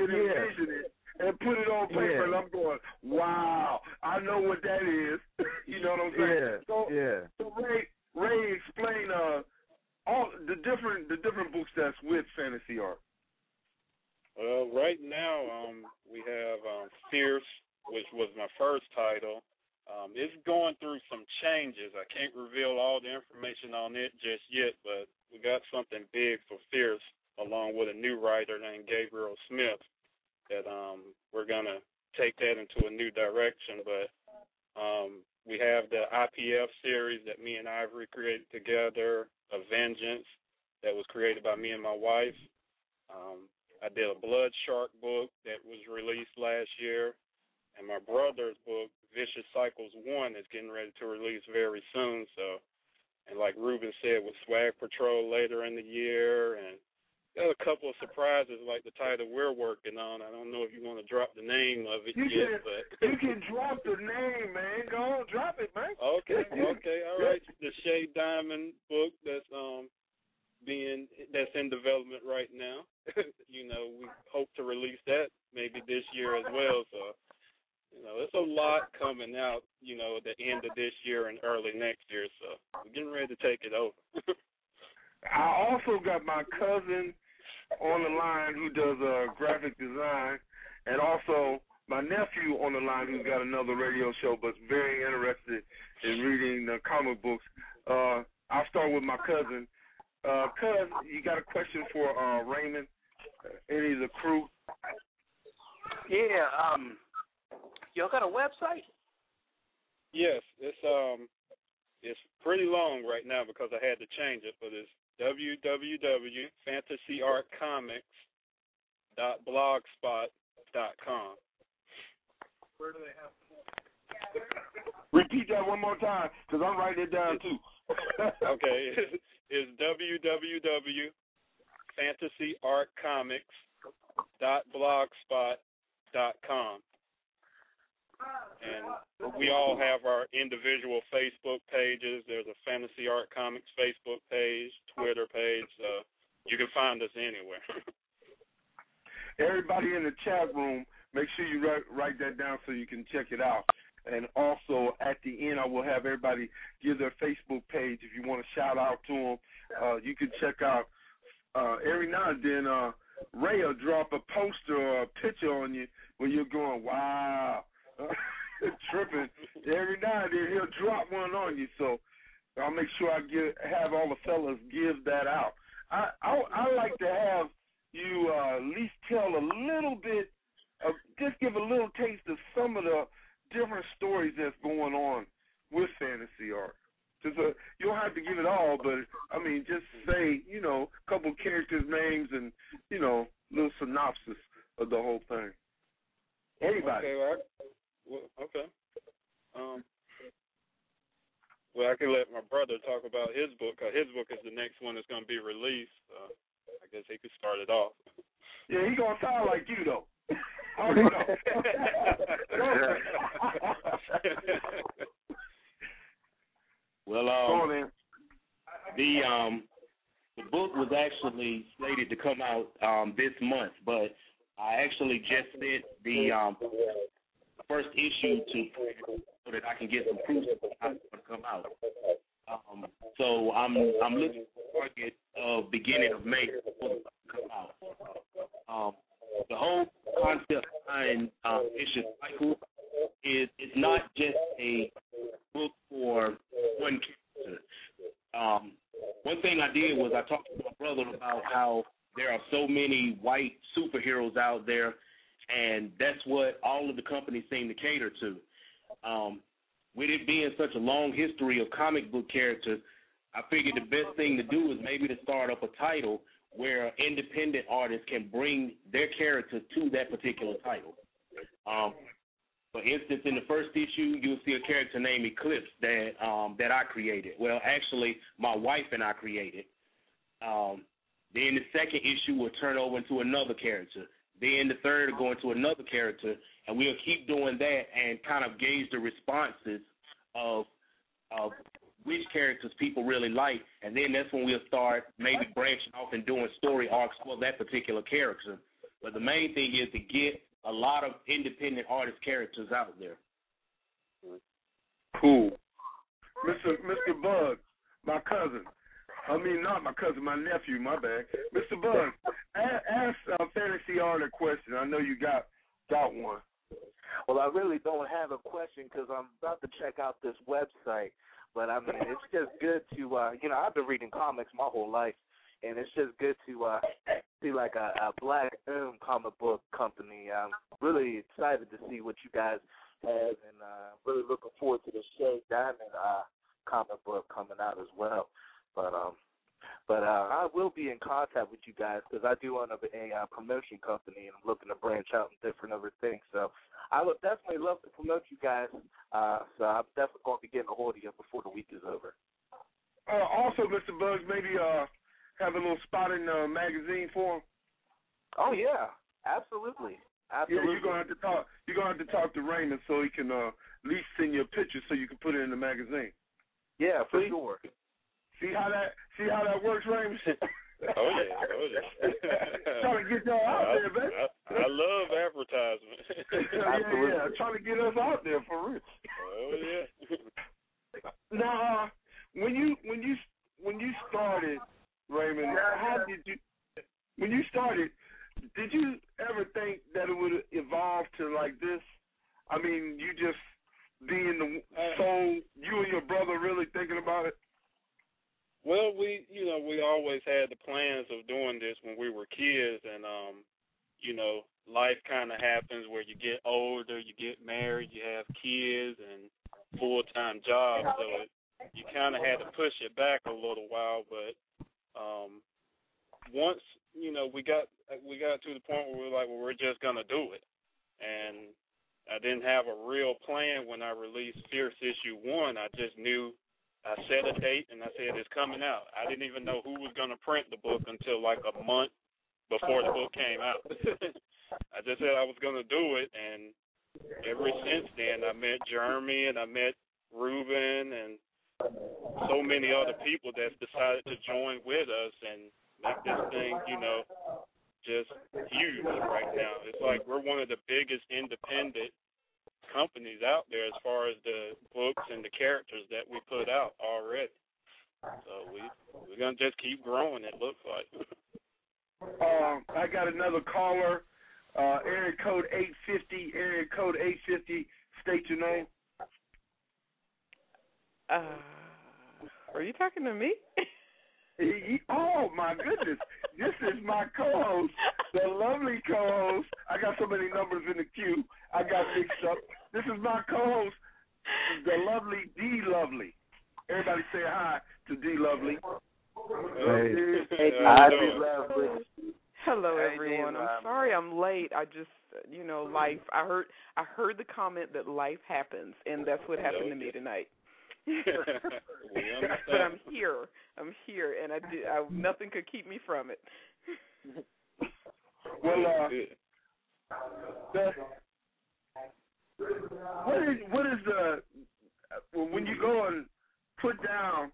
can yeah. envision it and put it on paper, Yeah. and I'm going, wow, I know what that is. You know what I'm saying? Yeah, so, yeah. so Ray, Ray, explain uh all the different the different books that's with Fantasy Art. Well, right now um, we have um, Fierce, which was my first title. Um, it's going through some changes. I can't reveal all the information on it just yet, but we got something big for Fierce, along with a new writer named Gabriel Smith, that um, we're going to take that into a new direction. But um, we have the I P F series that me and Ivory created together, A Vengeance, that was created by me and my wife. Um, I did a Blood Shark book that was released last year. And my brother's book, Vicious Cycles one, is getting ready to release very soon. So, and like Ruben said, with Swag Patrol later in the year, and got a couple of surprises like the title we're working on. I don't know if you want to drop the name of it you yet, can, but you can drop the name, man. Go on, drop it, man. Okay, okay, all right. The Shay Diamond book that's um being that's in development right now. You know, we hope to release that maybe this year as well. So. You know, it's a lot coming out, you know, at the end of this year and early next year, so we're getting ready to take it over. I also got my cousin on the line who does uh, graphic design, and also my nephew on the line who's got another radio show but's very interested in reading the comic books. Uh, I'll start with my cousin. Uh, Cuz, you got a question for uh, Raymond, any of the crew? Yeah, um... y'all got a website? Yes, it's um, it's pretty long right now because I had to change it, but it's w w w dot fantasy art comics dot blogspot dot com. Where do they have? Repeat that one more time, because I'm writing it down too. Okay, it's w w w dot fantasy art comics dot blogspot dot com. And we all have our individual Facebook pages. There's a Fantasy Art Comics Facebook page, Twitter page. So you can find us anywhere. Everybody in the chat room, make sure you write, write that down so you can check it out. And also at the end, I will have everybody give their Facebook page if you want to shout out to them. Uh, you can check out uh, every now and then. Uh, Ray will drop a poster or a picture on you where you're going, wow. Tripping. Every now and then he'll drop one on you, so I'll make sure I give have all the fellas give that out. I I, I like to have you uh, at least tell a little bit, of, just give a little taste of some of the different stories that's going on with Fantasy Art. Just uh, you don't have to give it all, but I mean, just say you know a couple characters' names and you know little synopsis of the whole thing. Anybody. Okay, well, I, well, okay. Um, well, I can let my brother talk about his book, because his book is the next one that's going to be released. Uh, I guess he could start it off. Yeah, he going to sound like you, though. I don't know. Well, um, the um, the book was actually slated to come out um, this month, but I actually just sent the um, first issue to so that I can get some proof of how it's going to come out. Um, so I'm I'm looking for a target of beginning of May for it to come out. Um, the whole concept behind um, Vicious Cycle is it's not just a book for one character. Um, one thing I did was I talked to my brother about how there are so many white superheroes out there, and that's what all of the companies seem to cater to. Um, with it being such a long history of comic book characters, I figured the best thing to do is maybe to start up a title where independent artists can bring their characters to that particular title. Um, for instance, in the first issue, you'll see a character named Eclipse that um, that I created. Well, actually, my wife and I created. Um, then the second issue will turn over into another character. Then the third will go into another character, and we'll keep doing that and kind of gauge the responses of of which characters people really like, and then that's when we'll start maybe branching off and doing story arcs for that particular character. But the main thing is to get a lot of independent artist characters out there. Cool. Mister Mister Buggs, my cousin. I mean, not my cousin, my nephew, my bad. Mister Buggs, ask, ask uh, Fantasy Art a question. I know you got got one. Well, I really don't have a question because I'm about to check out this website. But, I mean, it's just good to, uh, you know, I've been reading comics my whole life, and it's just good to uh, see, like, a, a black-owned comic book company. I'm really excited to see what you guys have, and uh, really looking forward to the Shay Diamond uh, comic book coming out as well. But um, but uh, I will be in contact with you guys because I do own a, a uh, promotion company, and I'm looking to branch out in different other things. So I would definitely love to promote you guys. Uh, so I'm definitely going to be getting a hold of you before the week is over. Uh, also, Mister Buggs, maybe uh, have a little spot in the magazine for him. Oh yeah, absolutely, absolutely. Yeah, you're gonna have to talk. You're gonna have to talk to Raymond so he can uh, at least send you a picture so you can put it in the magazine. Yeah, for see, sure. See how that see how that works, Raymond? Oh yeah, oh yeah. Trying to get y'all out I, there, man. I, I love advertisement. yeah, yeah, trying to get us out there for real. Oh yeah. Now, uh, when you when you when you started, Raymond, how did you? When you started, did you ever think that it would evolve to like this? I mean, you just being the soul, you and your brother really thinking about it. Well, we, you know, we always had the plans of doing this when we were kids, and, um, you know, life kind of happens where you get older, you get married, you have kids and full-time jobs, so it, you kind of had to push it back a little while, but um, once, you know, we got we got to the point where we were like, well, we're just going to do it, and I didn't have a real plan when I released Fierce Issue one. I just knew I set a date, and I said it's coming out. I didn't even know who was going to print the book until like a month before the book came out. I just said I was going to do it, and ever since then, I met Jeremy, and I met Ruben, and so many other people that's decided to join with us and make this thing, you know, just huge right now. It's like we're one of the biggest independent companies out there as far as the books and the characters that we put out already. So we, we're going to just keep growing, it looks like. Um, I got another caller, uh, area code eight fifty, area code eight fifty. State your name. Uh, are you talking to me? Oh, my goodness. This is my co-host, the lovely co-host. I got so many numbers in the queue. I got mixed up. This is my co-host, the lovely D Lovely. Everybody say hi to D Lovely. Hey, hey hi, D Lovely. Hello, Hey, everyone. D, I'm sorry I'm late. I just, you know, life. I heard, I heard the comment that life happens, and that's what happened to me tonight. But I'm here. I'm here, and I did. I, nothing could keep me from it. Well, uh, the, what is what is the when you go and put down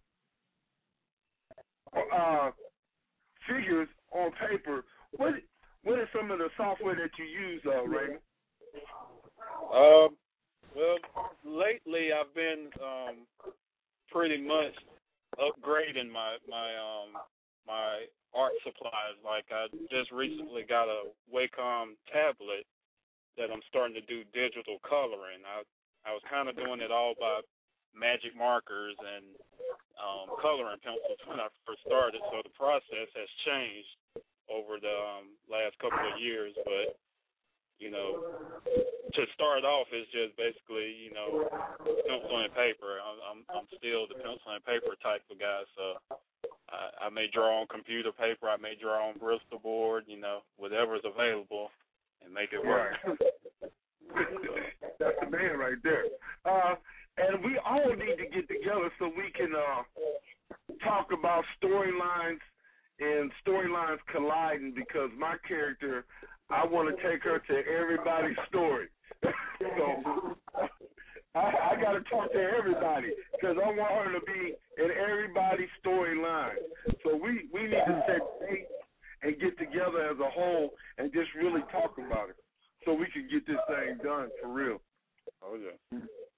uh, figures on paper? What what is some of the software that you use, uh, Raymond? Um. Well, lately I've been um, pretty much upgrading my my um my art supplies. Like I just recently got a Wacom tablet that I'm starting to do digital coloring. I I was kind of doing it all by magic markers and um, coloring pencils when I first started. So the process has changed over the um, last couple of years, but you know, to start off, it's just basically, you know, pencil and paper. I'm, I'm, I'm still the pencil and paper type of guy, so I, I may draw on computer paper, I may draw on Bristol board, you know, whatever's available, and make it work. That's the man right there. Uh, and we all need to get together so we can uh, talk about storylines and storylines colliding, because my character, I want to take her to everybody's story. So I, I got to talk to everybody because I want her to be in everybody's storyline. So we, we need to set dates and get together as a whole and just really talk about it so we can get this thing done for real. Oh, yeah.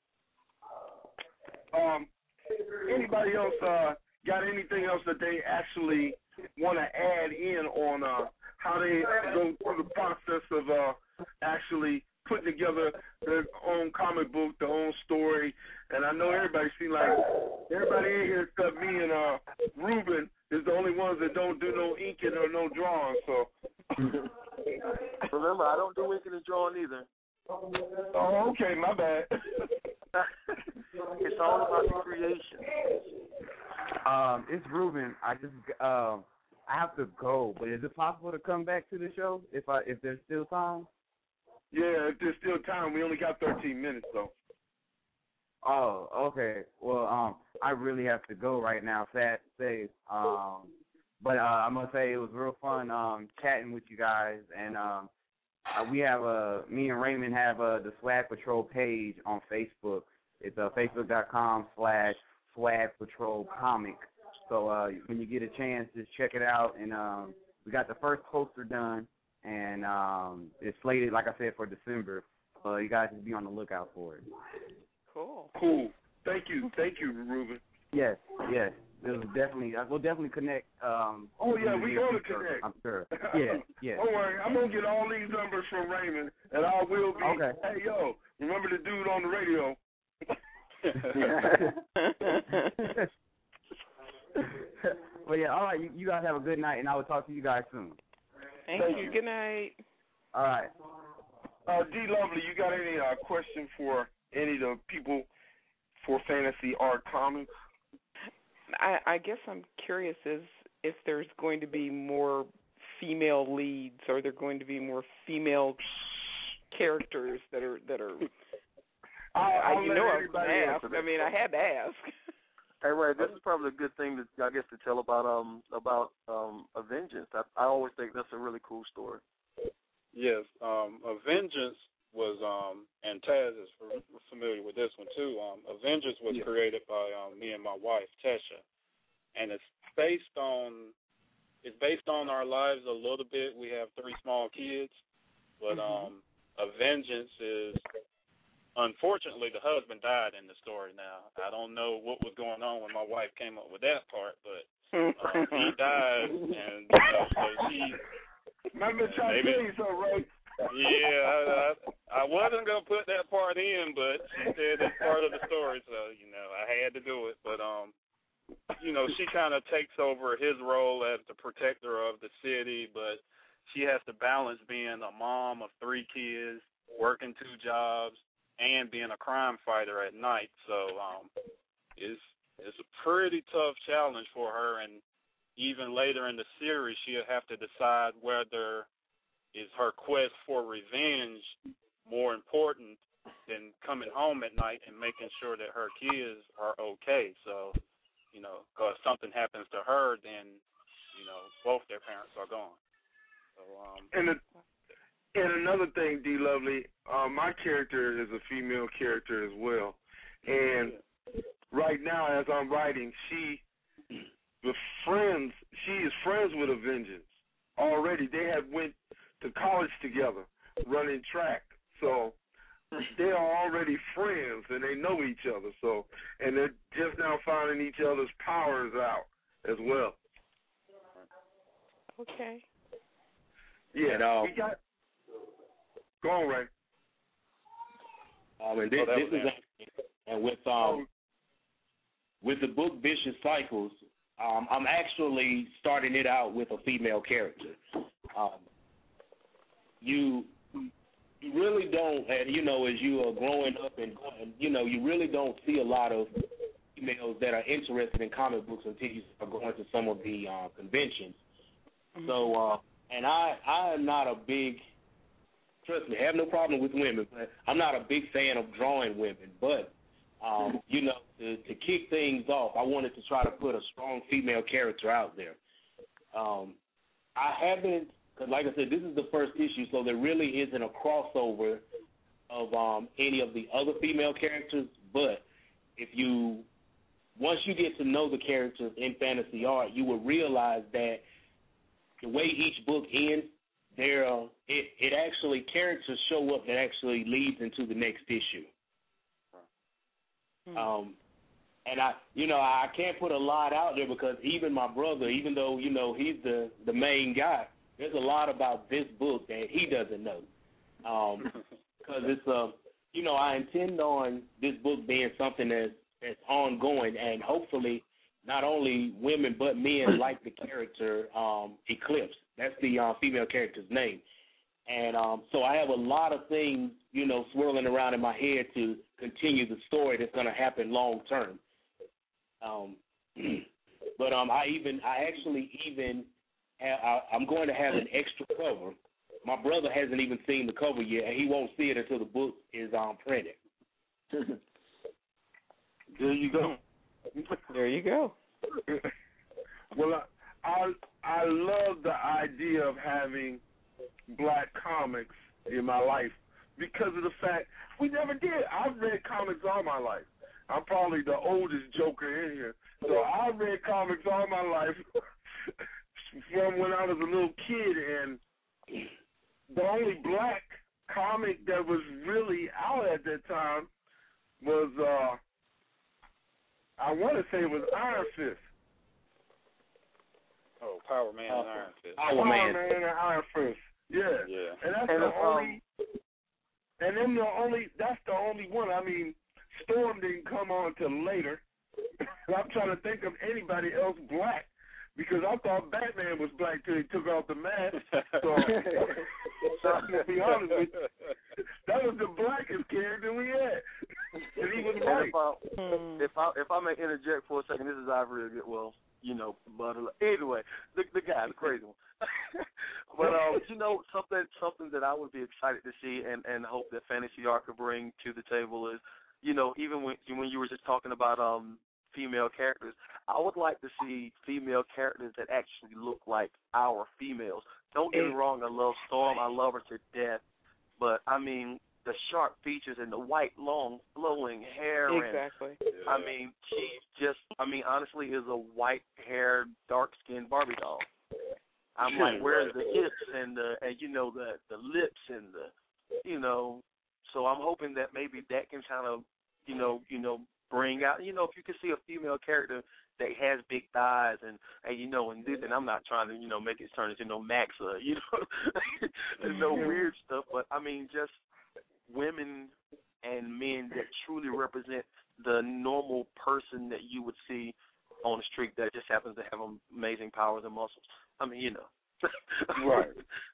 Um, anybody else uh, got anything else that they actually want to add in on uh, how they go through the process of uh, actually putting together their own comic book, their own story? And I know everybody seems like everybody in here except me and uh, Ruben is the only ones that don't do no inking or no drawing. So remember, I don't do inking and drawing either. Oh, okay, my bad. It's all about the creation. Um, it's Ruben. I just um, I have to go, but is it possible to come back to the show if I if there's still time? Yeah, if there's still time. We only got thirteen minutes though. Oh, okay. Well, um, I really have to go right now. Sad to say. Um, but uh, I'm gonna say it was real fun um chatting with you guys, and um, uh, we have a me and Raymond have uh, the Swag Patrol page on Facebook. It's uh, facebook.com slash Swag Patrol Comic. So uh, when you get a chance, just check it out. And um, we got the first poster done, and um, it's slated, like I said, for December. So you guys just be on the lookout for it. Cool. Cool. Thank you. Thank you, Ruben. Yes, yes. It was definitely. We'll definitely connect. Um, oh yeah, we going to connect. I'm sure. Yeah, yeah. Don't worry, I'm gonna get all these numbers from Raymond, and I will be. Okay. Hey yo, remember the dude on the radio? Well, yeah. All right. You, you guys have a good night, and I will talk to you guys soon. Thank, Thank you. you. Good night. All right. Uh, D Lovely, you got any uh, question for any of the people for Fantasy Art Comics? I, I guess I'm curious is if there's going to be more female leads, or there going to be more female characters that are that are. I, I, you know, I was going to ask. I mean, I had to ask. Hey, Ray, this is probably a good thing to I guess to tell about um about um Avengeance. I, I always think that's a really cool story. Yes, um, Avengeance was, um, and Taz is familiar with this one too. Um, Avengeance was yeah. created by um, me and my wife Tesha, and it's based on it's based on our lives a little bit. We have three small kids, but um, Avengeance is unfortunately the husband died in the story. Now I don't know what was going on when my wife came up with that part, but uh, he died, and you know, so she. Remember trying to tell you something, right? Yeah, I, I, I wasn't going to put that part in, but she said it's part of the story, so, you know, I had to do it. But, um, you know, she kind of takes over his role as the protector of the city, but she has to balance being a mom of three kids, working two jobs, and being a crime fighter at night. So um, it's, it's a pretty tough challenge for her, and even later in the series, she'll have to decide whether is her quest for revenge more important than coming home at night and making sure that her kids are okay. So, you know, because something happens to her, then, you know, both their parents are gone. So, um, and, a, and another thing, D Lovely, uh, my character is a female character as well. And right now, as I'm writing, she... The friends, she is friends with Avengeance already. They have went to college together, running track. So they are already friends, and they know each other. So, and they're just now finding each other's powers out as well. Okay. Yeah. And, um, we got. Go on, Ray. Um, and this, oh, this is and with um with the book Vicious Cycles. Um, I'm actually starting it out with a female character. Um, you, you really don't, and you know, as you are growing up and going, you know, you really don't see a lot of females that are interested in comic books until you start going to some of the uh, conventions. Mm-hmm. So, uh, and I, I am not a big, trust me, I have no problem with women, but I'm not a big fan of drawing women, but. Um, you know, to, to kick things off, I wanted to try to put a strong female character out there. Um, I haven't, because like I said, this is the first issue, so there really isn't a crossover of um, any of the other female characters. But if you, once you get to know the characters in fantasy art, you will realize that the way each book ends, there uh, it it actually characters show up that actually leads into the next issue. Hmm. Um, and I, you know, I can't put a lot out there because even my brother, even though you know he's the the main guy, there's a lot about this book that he doesn't know. Um, because it's uh, you know, I intend on this book being something that's that's ongoing, and hopefully not only women but men like the character um, Eclipse. That's the uh, female character's name. And um, so I have a lot of things, you know, swirling around in my head to continue the story that's going to happen long term. Um, but um, I even, I actually even, have, I, I'm going to have an extra cover. My brother hasn't even seen the cover yet, and he won't see it until the book is um, printed. There you go. There you go. Well, I, I I love the idea of having black comics in my life because of the fact we never did. I've read comics all my life. I'm probably the oldest joker in here. So I've read comics all my life from when I was a little kid, and the only black comic that was really out at that time was, uh, I want to say it was Iron Fist. Oh, Power Man and Iron Fist. Power, Power Man. Man and Iron Fist. Yeah. Yeah. And that's and the um, only. And then the only. That's the only one. I mean, Storm didn't come on till later. I'm trying to think of anybody else black because I thought Batman was black till he took off the mask. So, so to be honest with you, that was the blackest character we had, and he was right. If I, Hmm. if I if I may interject for a second, this is Ivory again. Well, you know, but anyway, the the guy, the crazy one. But um, you know, something something that I would be excited to see and, and hope that Fantasy Art could bring to the table is, you know, even when when you were just talking about um female characters, I would like to see female characters that actually look like our females. Don't get me wrong, I love Storm, I love her to death, but I mean the sharp features and the white long flowing hair. Exactly. And, I mean, she just, I mean, honestly, is a white haired, dark skinned Barbie doll. I'm like, where's the hips and the and you know the the lips and the you know, so I'm hoping that maybe that can kind of you know you know bring out you know if you can see a female character that has big thighs and and you know and this and I'm not trying to you know make it turn into no Maxa you know there's no weird stuff, but I mean just women and men that truly represent the normal person that you would see on the street that just happens to have amazing powers and muscles. I mean, you know. Right.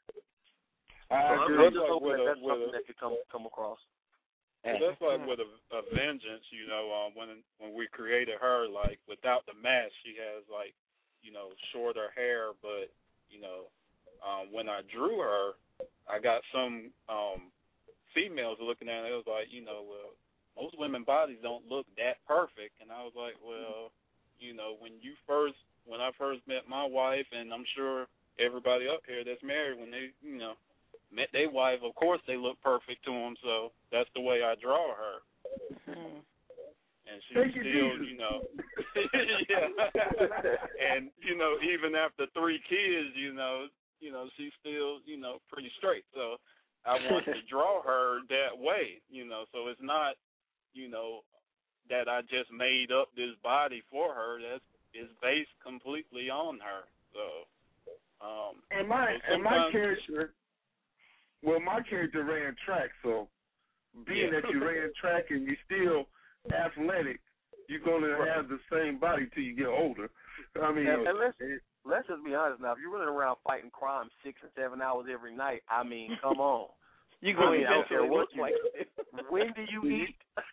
So I I'm agree. just hoping With that a- that's with something a- that could come come across. Well, that's like with a, a vengeance, you know. Um, when when we created her, like without the mask, she has like, you know, shorter hair. But you know, um, when I drew her, I got some um, females looking at it. It was like, you know, well, most women bodies don't look that perfect, and I was like, well, you know, when you first, when I first met my wife, and I'm sure everybody up here that's married, when they, you know, met their wife, of course they look perfect to them, so that's the way I draw her. Hmm. And she's Thank you, still, Jesus. you know, yeah. And, you know, even after three kids, you know, you know, she's still, you know, pretty straight. So I want to draw her that way, you know, so it's not, you know, that I just made up this body for her. That's it's based completely on her. So, um, and my so and my sometimes- character, well, my character ran track, so being Yeah. that you ran track and you still athletic, you're gonna have the same body till you get older. I mean, And, and let's it, let's just be honest now. If you're running around fighting crime six and seven hours every night, I mean, come on. You I going mean, to I don't care eventually what look you like do. When do you eat?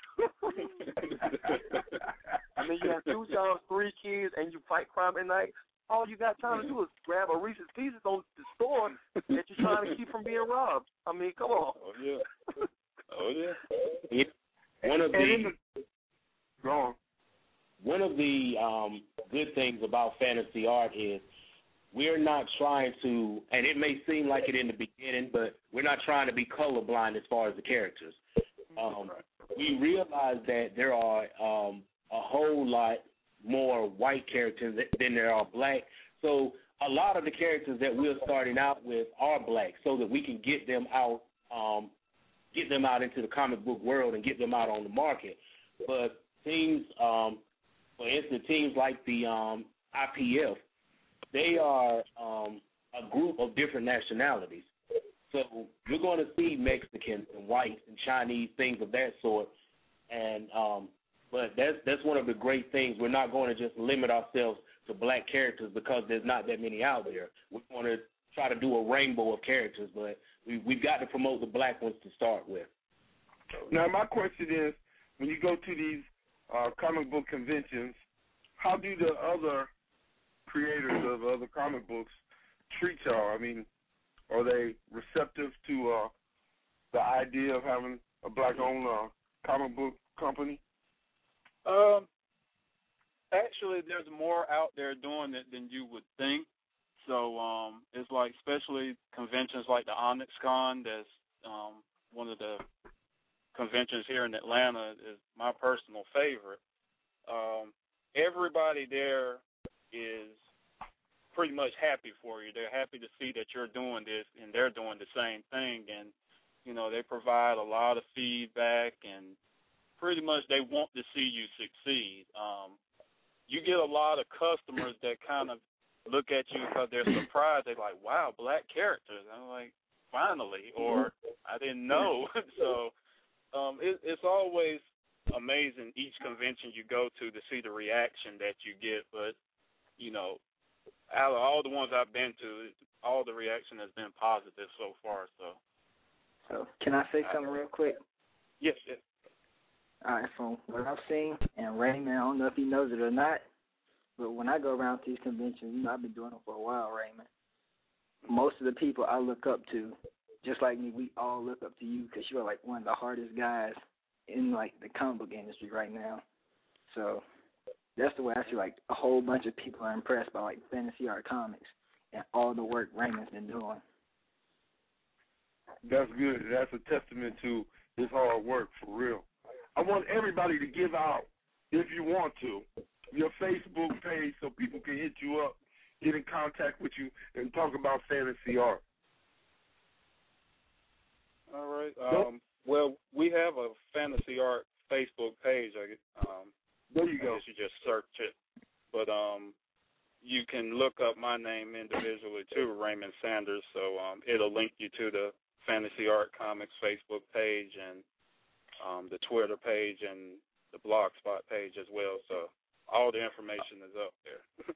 I mean, you have two jobs, three kids, and you fight crime at night. All you got time to do is grab a Reese's Pieces on the store that you're trying to keep from being robbed. I mean, come on. Oh yeah. Oh yeah. Yeah. One of the and in the go on. one of the um, good things about fantasy art is we're not trying to, and it may seem like it in the beginning, but we're not trying to be colorblind as far as the characters. Um, we realize that there are um, a whole lot more white characters than there are black. So a lot of the characters that we're starting out with are black, so that we can get them out, um, get them out into the comic book world and get them out on the market. But teams, um, for instance, teams like the um, I P F, they are um, a group of different nationalities. So you're going to see Mexicans and whites and Chinese, things of that sort. And um, but that's that's one of the great things. We're not going to just limit ourselves to black characters because there's not that many out there. We want to try to do a rainbow of characters, but we, we've got to promote the black ones to start with. Now, my question is, when you go to these uh, comic book conventions, how do the other creators of other comic books treat y'all? I mean, are they receptive to uh, the idea of having a black-owned uh, comic book company? Um, actually, there's more out there doing it than you would think. So um, it's like, especially conventions like the Onyx Con, that's um, one of the conventions here in Atlanta, is my personal favorite. Um, everybody there is pretty much happy for you. They're happy to see that you're doing this, and they're doing the same thing. And, you know, they provide a lot of feedback, and pretty much they want to see you succeed. Um, you get a lot of customers that kind of look at you because they're surprised. They're like, wow, black characters. I'm like, finally, or I didn't know. So um, it, it's always amazing each convention you go to to see the reaction that you get. But, you know, out of all the ones I've been to, all the reaction has been positive so far. So, so can I say something real quick? Yes, yes. All right, from what I've seen, and Raymond, I don't know if he knows it or not, but when I go around to these conventions, you know, I've been doing them for a while, Raymond. Most of the people I look up to, just like me, we all look up to you because you're like one of the hardest guys in like the comic book industry right now. So that's the way I feel like a whole bunch of people are impressed by like Fantasy Art Comics and all the work Raymond's been doing. That's good. That's a testament to his hard work, for real. I want everybody to give out, if you want to, your Facebook page so people can hit you up, get in contact with you, and talk about fantasy art. All right. Um, well, we have a Fantasy Art Facebook page. Um, there you go. I guess you just search it. But um, you can look up my name individually, too, Raymond Sanders. So um, it'll link you to the Fantasy Art Comics Facebook page and um, the Twitter page and the Blogspot page as well. So all the information is up there.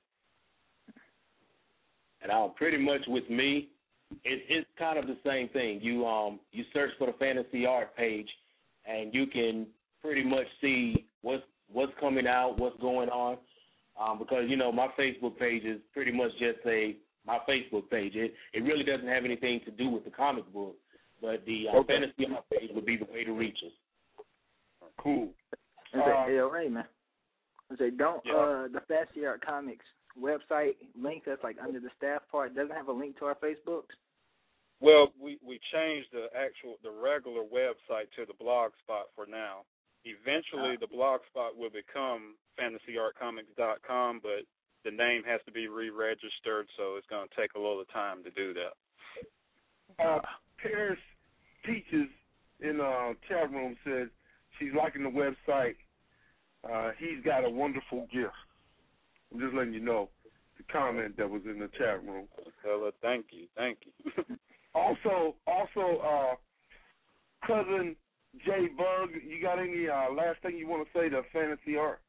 And um, pretty much with me, it, it's kind of the same thing. You um you search for the Fantasy Art page, and you can pretty much see what's what's coming out, what's going on. Um, because you know my Facebook page is pretty much just a my Facebook page. It it really doesn't have anything to do with the comic book, but the uh, okay. Fantasy Art page would be the way to reach us. Cool. And say, uh, hey, Raymond. I say, don't yeah. uh, the Fantasy Art Comics website link that's like under the staff part doesn't have a link to our Facebooks? Well, we we changed the actual the regular website to the Blogspot for now. Eventually, uh, the Blogspot will become fantasy art comics dot com, but the name has to be re-registered, so it's going to take a little time to do that. Uh, Paris Peaches in the uh, chat room said she's liking the website. Uh, he's got a wonderful gift. I'm just letting you know the comment that was in the chat room. Well, thank you, thank you. also, also, uh, cousin Jay Bug, you got any uh, last thing you want to say to Fantasy Art?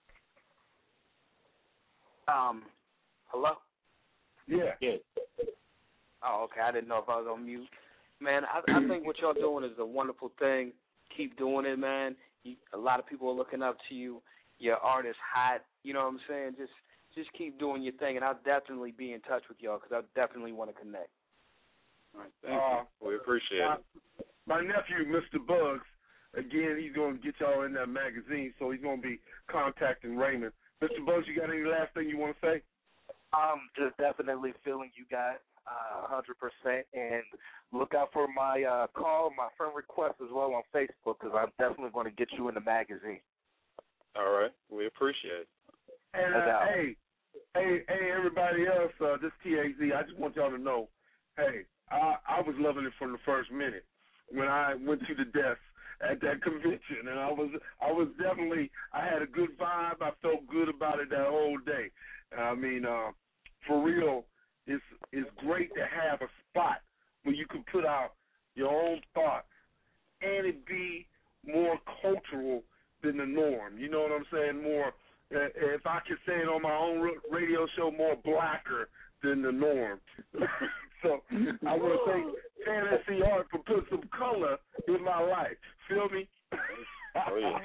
Um, hello? Yeah. Yeah. Oh, okay. I didn't know if I was on mute. Man, I, I think what y'all doing is a wonderful thing. Keep doing it, man. You, a lot of people are looking up to you. Your art is hot. You know what I'm saying? Just just keep doing your thing, and I'll definitely be in touch with y'all because I definitely want to connect. All right, thank uh, you. We appreciate my, it. My nephew, Mister Bugs, again, he's going to get y'all in that magazine, so he's going to be contacting Raymond. Mister Bugs, you got any last thing you want to say? I'm just definitely feeling you guys uh, one hundred percent, and look out for my uh, call, my friend request as well on Facebook because I'm definitely going to get you in the magazine. All right. We appreciate it. And, uh, hey, hey, hey, everybody else, uh, this T A Z, I just want y'all to know, hey, I, I was loving it from the first minute when I went to the desk at that convention, and I was, I was definitely, I had a good vibe. I felt good about it that whole day. I mean, uh, for real, it's, it's great to have a spot where you can put out your own thoughts and it be more cultural than the norm. You know what I'm saying? More, uh, if I could say it on my own radio show, more blacker than the norm. So I want to thank Fantasy Art for putting some color in my life. Feel me? Oh, yeah.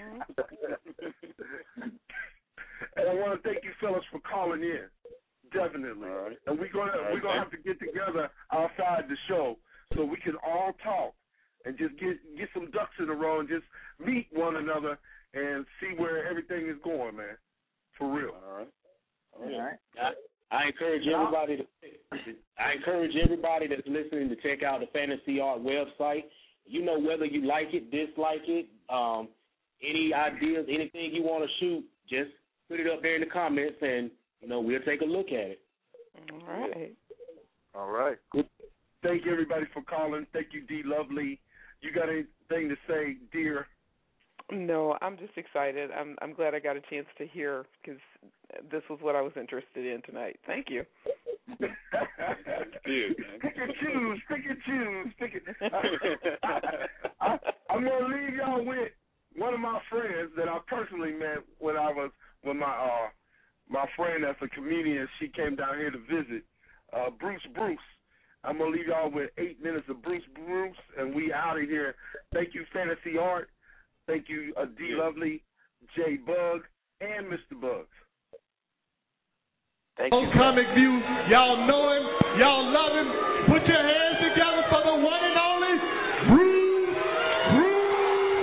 And I want to thank you fellas for calling in. Definitely. All right. And we're gonna All right, we're gonna have to get together outside the show so we can all talk and just get get some ducks in a row and just meet one another and see where everything is going, man. For real. All right. All right. I, I encourage everybody to I encourage everybody that's listening to check out the Fantasy Art website. You know, whether you like it, dislike it, um, any ideas, anything you want to shoot, just put it up there in the comments, and you know we'll take a look at it. All right. All right. Thank you, everybody, for calling. Thank you, D. Lovely. You got anything to say, dear? No, I'm just excited. I'm I'm glad I got a chance to hear because this was what I was interested in tonight. Thank you. Dude, Pick and choose, pick and choose, pick and I, I, I'm gonna leave y'all with one of my friends that I personally met when I was when my uh my friend that's a comedian. She came down here to visit. Uh, Bruce Bruce. I'm gonna leave y'all with eight minutes of Bruce Bruce, and we out of here. Thank you, Fantasy Art. Thank you, uh, D. Lovely, J. Bug, and Mister Bugs. Thank you. Comic View, y'all know him, y'all love him. Put your hands together for the one and only Bruce Bruce.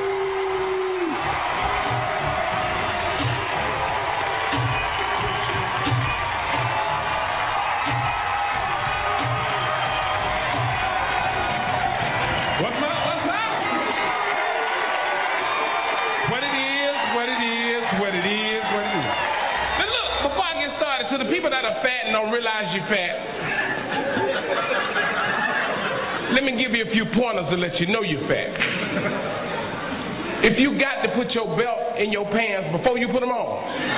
What's up? What's up? What it is, what it is, what it is, what it is. Now look, before I get started, to the people that are fat and don't realize you're fat, let me give you a few pointers to let you know you're fat. If you got to put your belt in your pants before you put them on,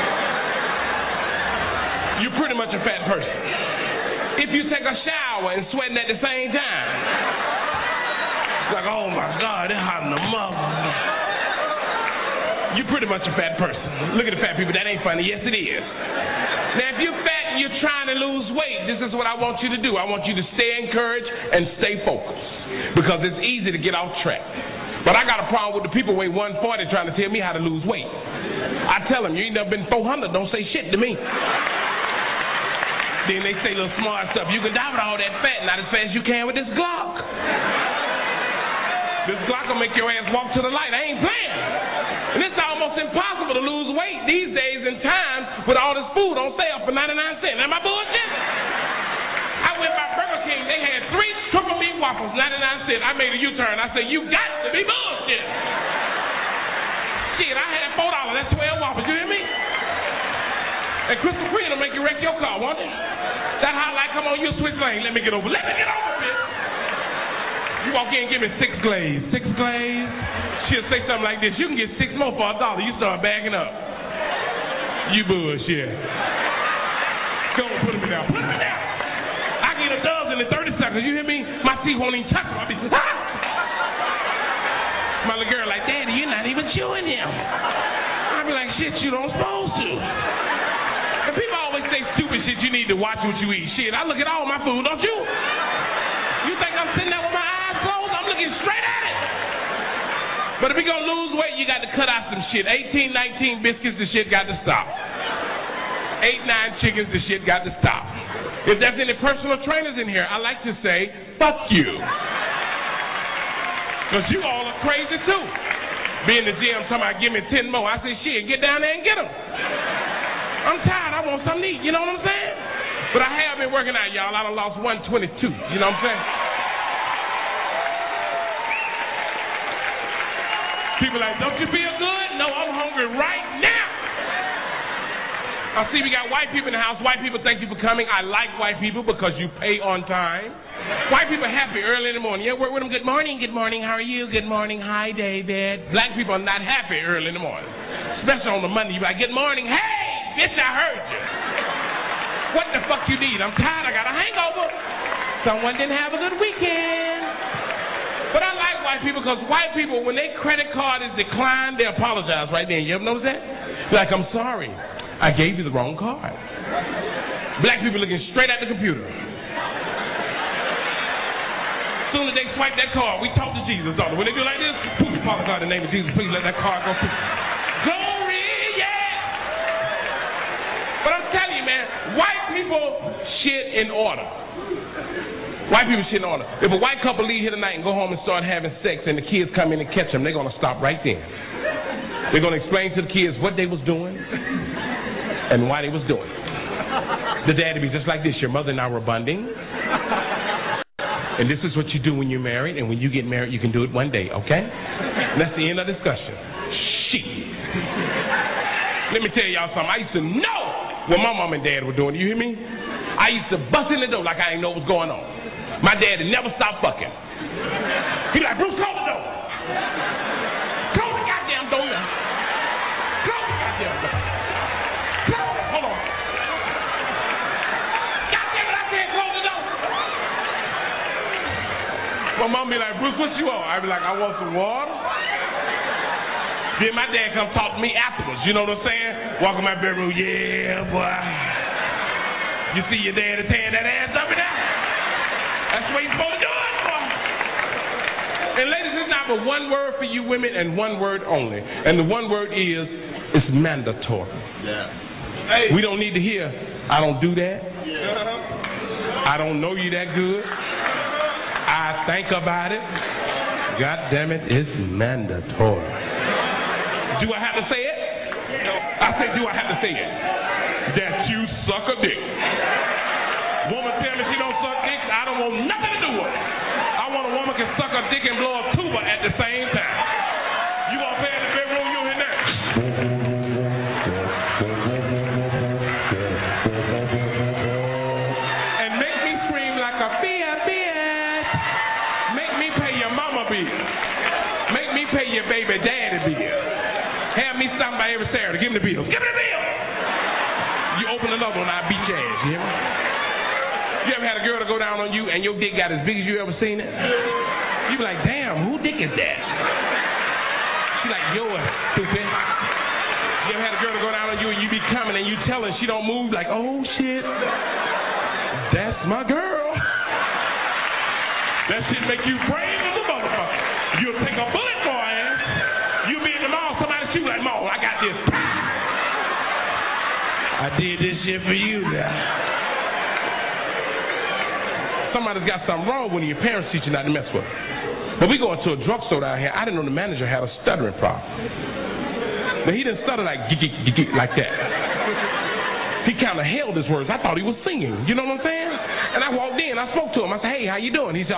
you're pretty much a fat person. If you take a shower and sweating at the same time, it's like, oh my God, it's hot in the mother. You're pretty much a fat person. Look at the fat people. That ain't funny. Yes, it is. Now, if you're fat and you're trying to lose weight, this is what I want you to do. I want you to stay encouraged and stay focused because it's easy to get off track. But I got a problem with the people weigh one forty trying to tell me how to lose weight. I tell them, you ain't never been four hundred. Don't say shit to me. Then they say little smart stuff. You can die with all that fat, not as fast as you can with this Glock. This Glock will make your ass walk to the light. I ain't playing. And it's almost impossible to lose weight these days and times with all this food on sale for ninety-nine cents. Am I bullshit? I went by Burger King. They had three triple meat waffles, ninety-nine cents. I made a U-turn. I said, you got to be bullshit. Shit, I had four dollars. That's twelve waffles. You hear me? And Crystal Queen will make you wreck your car, won't it? That hot light come on, you switch lane. Let me get over. Let me get over, bitch. You walk in and give me six glaze. Six glaze. She'll say something like this. You can get six more for a dollar. You start bagging up. You bullshit. Go on, put me down. Put me down. I get a dozen in thirty seconds. You hear me? My teeth won't even touch them. I'll be ah! My little girl like, Daddy, you're not even chewing him. I'll be like, shit, you don't supposed to. And people always say stupid shit. You need to watch what you eat. Shit, I look at all my food, don't you? You think I'm sitting there with my eyes closed? I'm looking straight at it. But if you're going to lose weight, you got to cut out some shit. eighteen, nineteen biscuits, the shit got to stop. Eight, nine chickens, the shit got to stop. If there's any personal trainers in here, I like to say, fuck you. Because you all are crazy too. Be in the gym talking about, give me ten more. I say, shit, get down there and get them. I'm tired. I want something to eat. You know what I'm saying? But I have been working out, y'all. I done lost one twenty-two. You know what I'm saying? People like, don't you feel good? No, I'm hungry right now. I see we got white people in the house. White people, thank you for coming. I like white people because you pay on time. White people are happy early in the morning. You work with them. Good morning, good morning. How are you? Good morning. Hi, David. Black people are not happy early in the morning, especially on the Monday. You be like, good morning. Hey, bitch, I heard you. What the fuck you need? I'm tired. I got a hangover. Someone didn't have a good weekend. But I like white people because white people, when their credit card is declined, they apologize right there. You ever notice that? They're like, I'm sorry. I gave you the wrong card. Black people looking straight at the computer. As soon as they swipe that card, we talk to Jesus, don't we? When they do like this, poof, Father God, in the name of Jesus, please let that card go through. Glory, yeah! But I'm telling you, man, white people shit in order. White people shit in order. If a white couple leave here tonight and go home and start having sex and the kids come in and catch them, they're going to stop right there. They're going to explain to the kids what they was doing and why they was doing it. The dad would be just like this. Your mother and I were bonding. And this is what you do when you're married. And when you get married, you can do it one day, okay? And that's the end of the discussion. Shit. Let me tell y'all something. I used to know what my mom and dad were doing. You hear me? I used to bust in the door like I didn't know what was going on. My dad had never stopped fucking. He'd be like, Bruce, close the door. Close the goddamn door. Close the goddamn door. Close it. Hold on. Goddamn it, I said close the door. My mom be like, Bruce, what you want? I'd be like, I want some water. Then my dad come talk to me afterwards. You know what I'm saying? Walk in my bedroom, yeah, boy. You see your dad tearing that ass up in there? That's the way you're supposed to do it, boy. And ladies, it's not but one word for you women and one word only. And the one word is, it's mandatory. Yeah. Hey. We don't need to hear, I don't do that. Yeah. I don't know you that good. I think about it. God damn it, it's mandatory. Do I have to say it? No. I say, do I have to say it? That you suck a dick. Woman tell me she don't suck dick, I don't want nothing to do with it. I want a woman can suck a dick and blow a tuba at the same time. You gonna pay in the bedroom, you'll hear that. And make me scream like a beer, beer. Make me pay your mama bill. Make me pay your baby daddy bill. Have me stop by every Saturday. Give me the bill. Give me the bill. You open another one, I beat your ass. You hear me? You ever had a girl to go down on you and your dick got as big as you ever seen it? You be like, damn, who dick is that? She like, yours, stupid. You ever had a girl to go down on you and you be coming and you tell her she don't move? Like, oh shit, that's my girl. That shit make you brave as a motherfucker. You'll take a bullet for her ass. You'll be in the mall, somebody shoot like, Mall, I got this. I did this shit for you now. Somebody's got something wrong with you. Your parents teach you not to mess with them. But we go into a drugstore down here. I didn't know the manager had a stuttering problem. But he didn't stutter like geek, geek, geek, like that. He kind of held his words. I thought he was singing. You know what I'm saying? And I walked in. I spoke to him. I said, hey, how you doing? He said,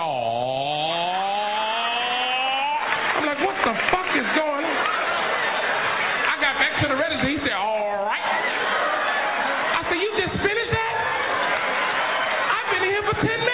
oh. I'm like, what the fuck is going on? I got back to the register. He said, all right. I said, you just finished that? I've been here for ten minutes.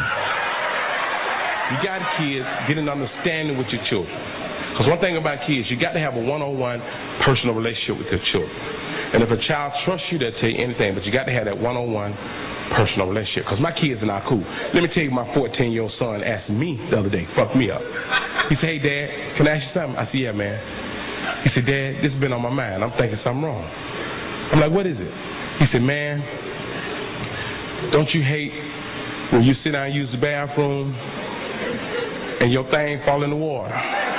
You got kids, get an understanding with your children. Because one thing about kids, you got to have a one-on-one personal relationship with your children. And if a child trusts you, they'll tell you anything, but you got to have that one-on-one personal relationship. Because my kids are not cool. Let me tell you, my fourteen-year-old son asked me the other day, fucked me up. He said, hey, Dad, can I ask you something? I said, yeah, man. He said, Dad, this has been on my mind. I'm thinking something wrong. I'm like, what is it? He said, man, don't you hate when you sit down and use the bathroom and your thing fall in the water?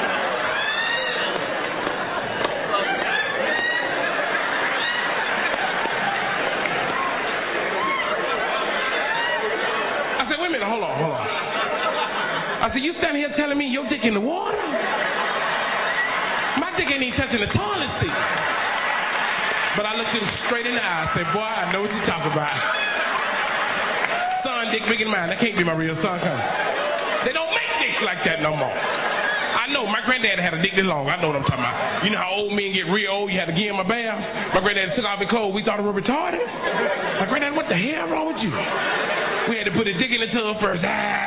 I said, wait a minute, hold on, hold on. I said, you standing here telling me your dick in the water? My dick ain't even touching the toilet seat. But I looked him straight in the eye and said, boy, I know what you're talking about. Son, dick big in mine. That can't be my real son, come. They don't make dicks like that no more. I know, my granddad had a dick this long. I know what I'm talking about. You know how old men get real old, you had to give him a bath? My granddad took off his clothes, we thought we were retarded. My granddad, what the hell wrong with you? We had to put his dick in the tub first.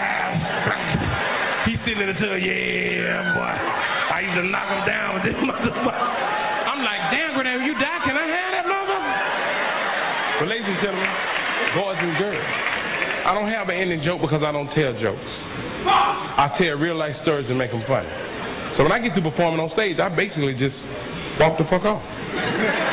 Ah. He's sitting in the tub, yeah, boy. I used to knock him down with this motherfucker. I'm like, damn, granddad, when you die, can I have that motherfucker? But ladies and gentlemen, boys and girls, I don't have an ending joke because I don't tell jokes. I tell real life stories and make them funny. So when I get to performing on stage, I basically just walk the fuck off.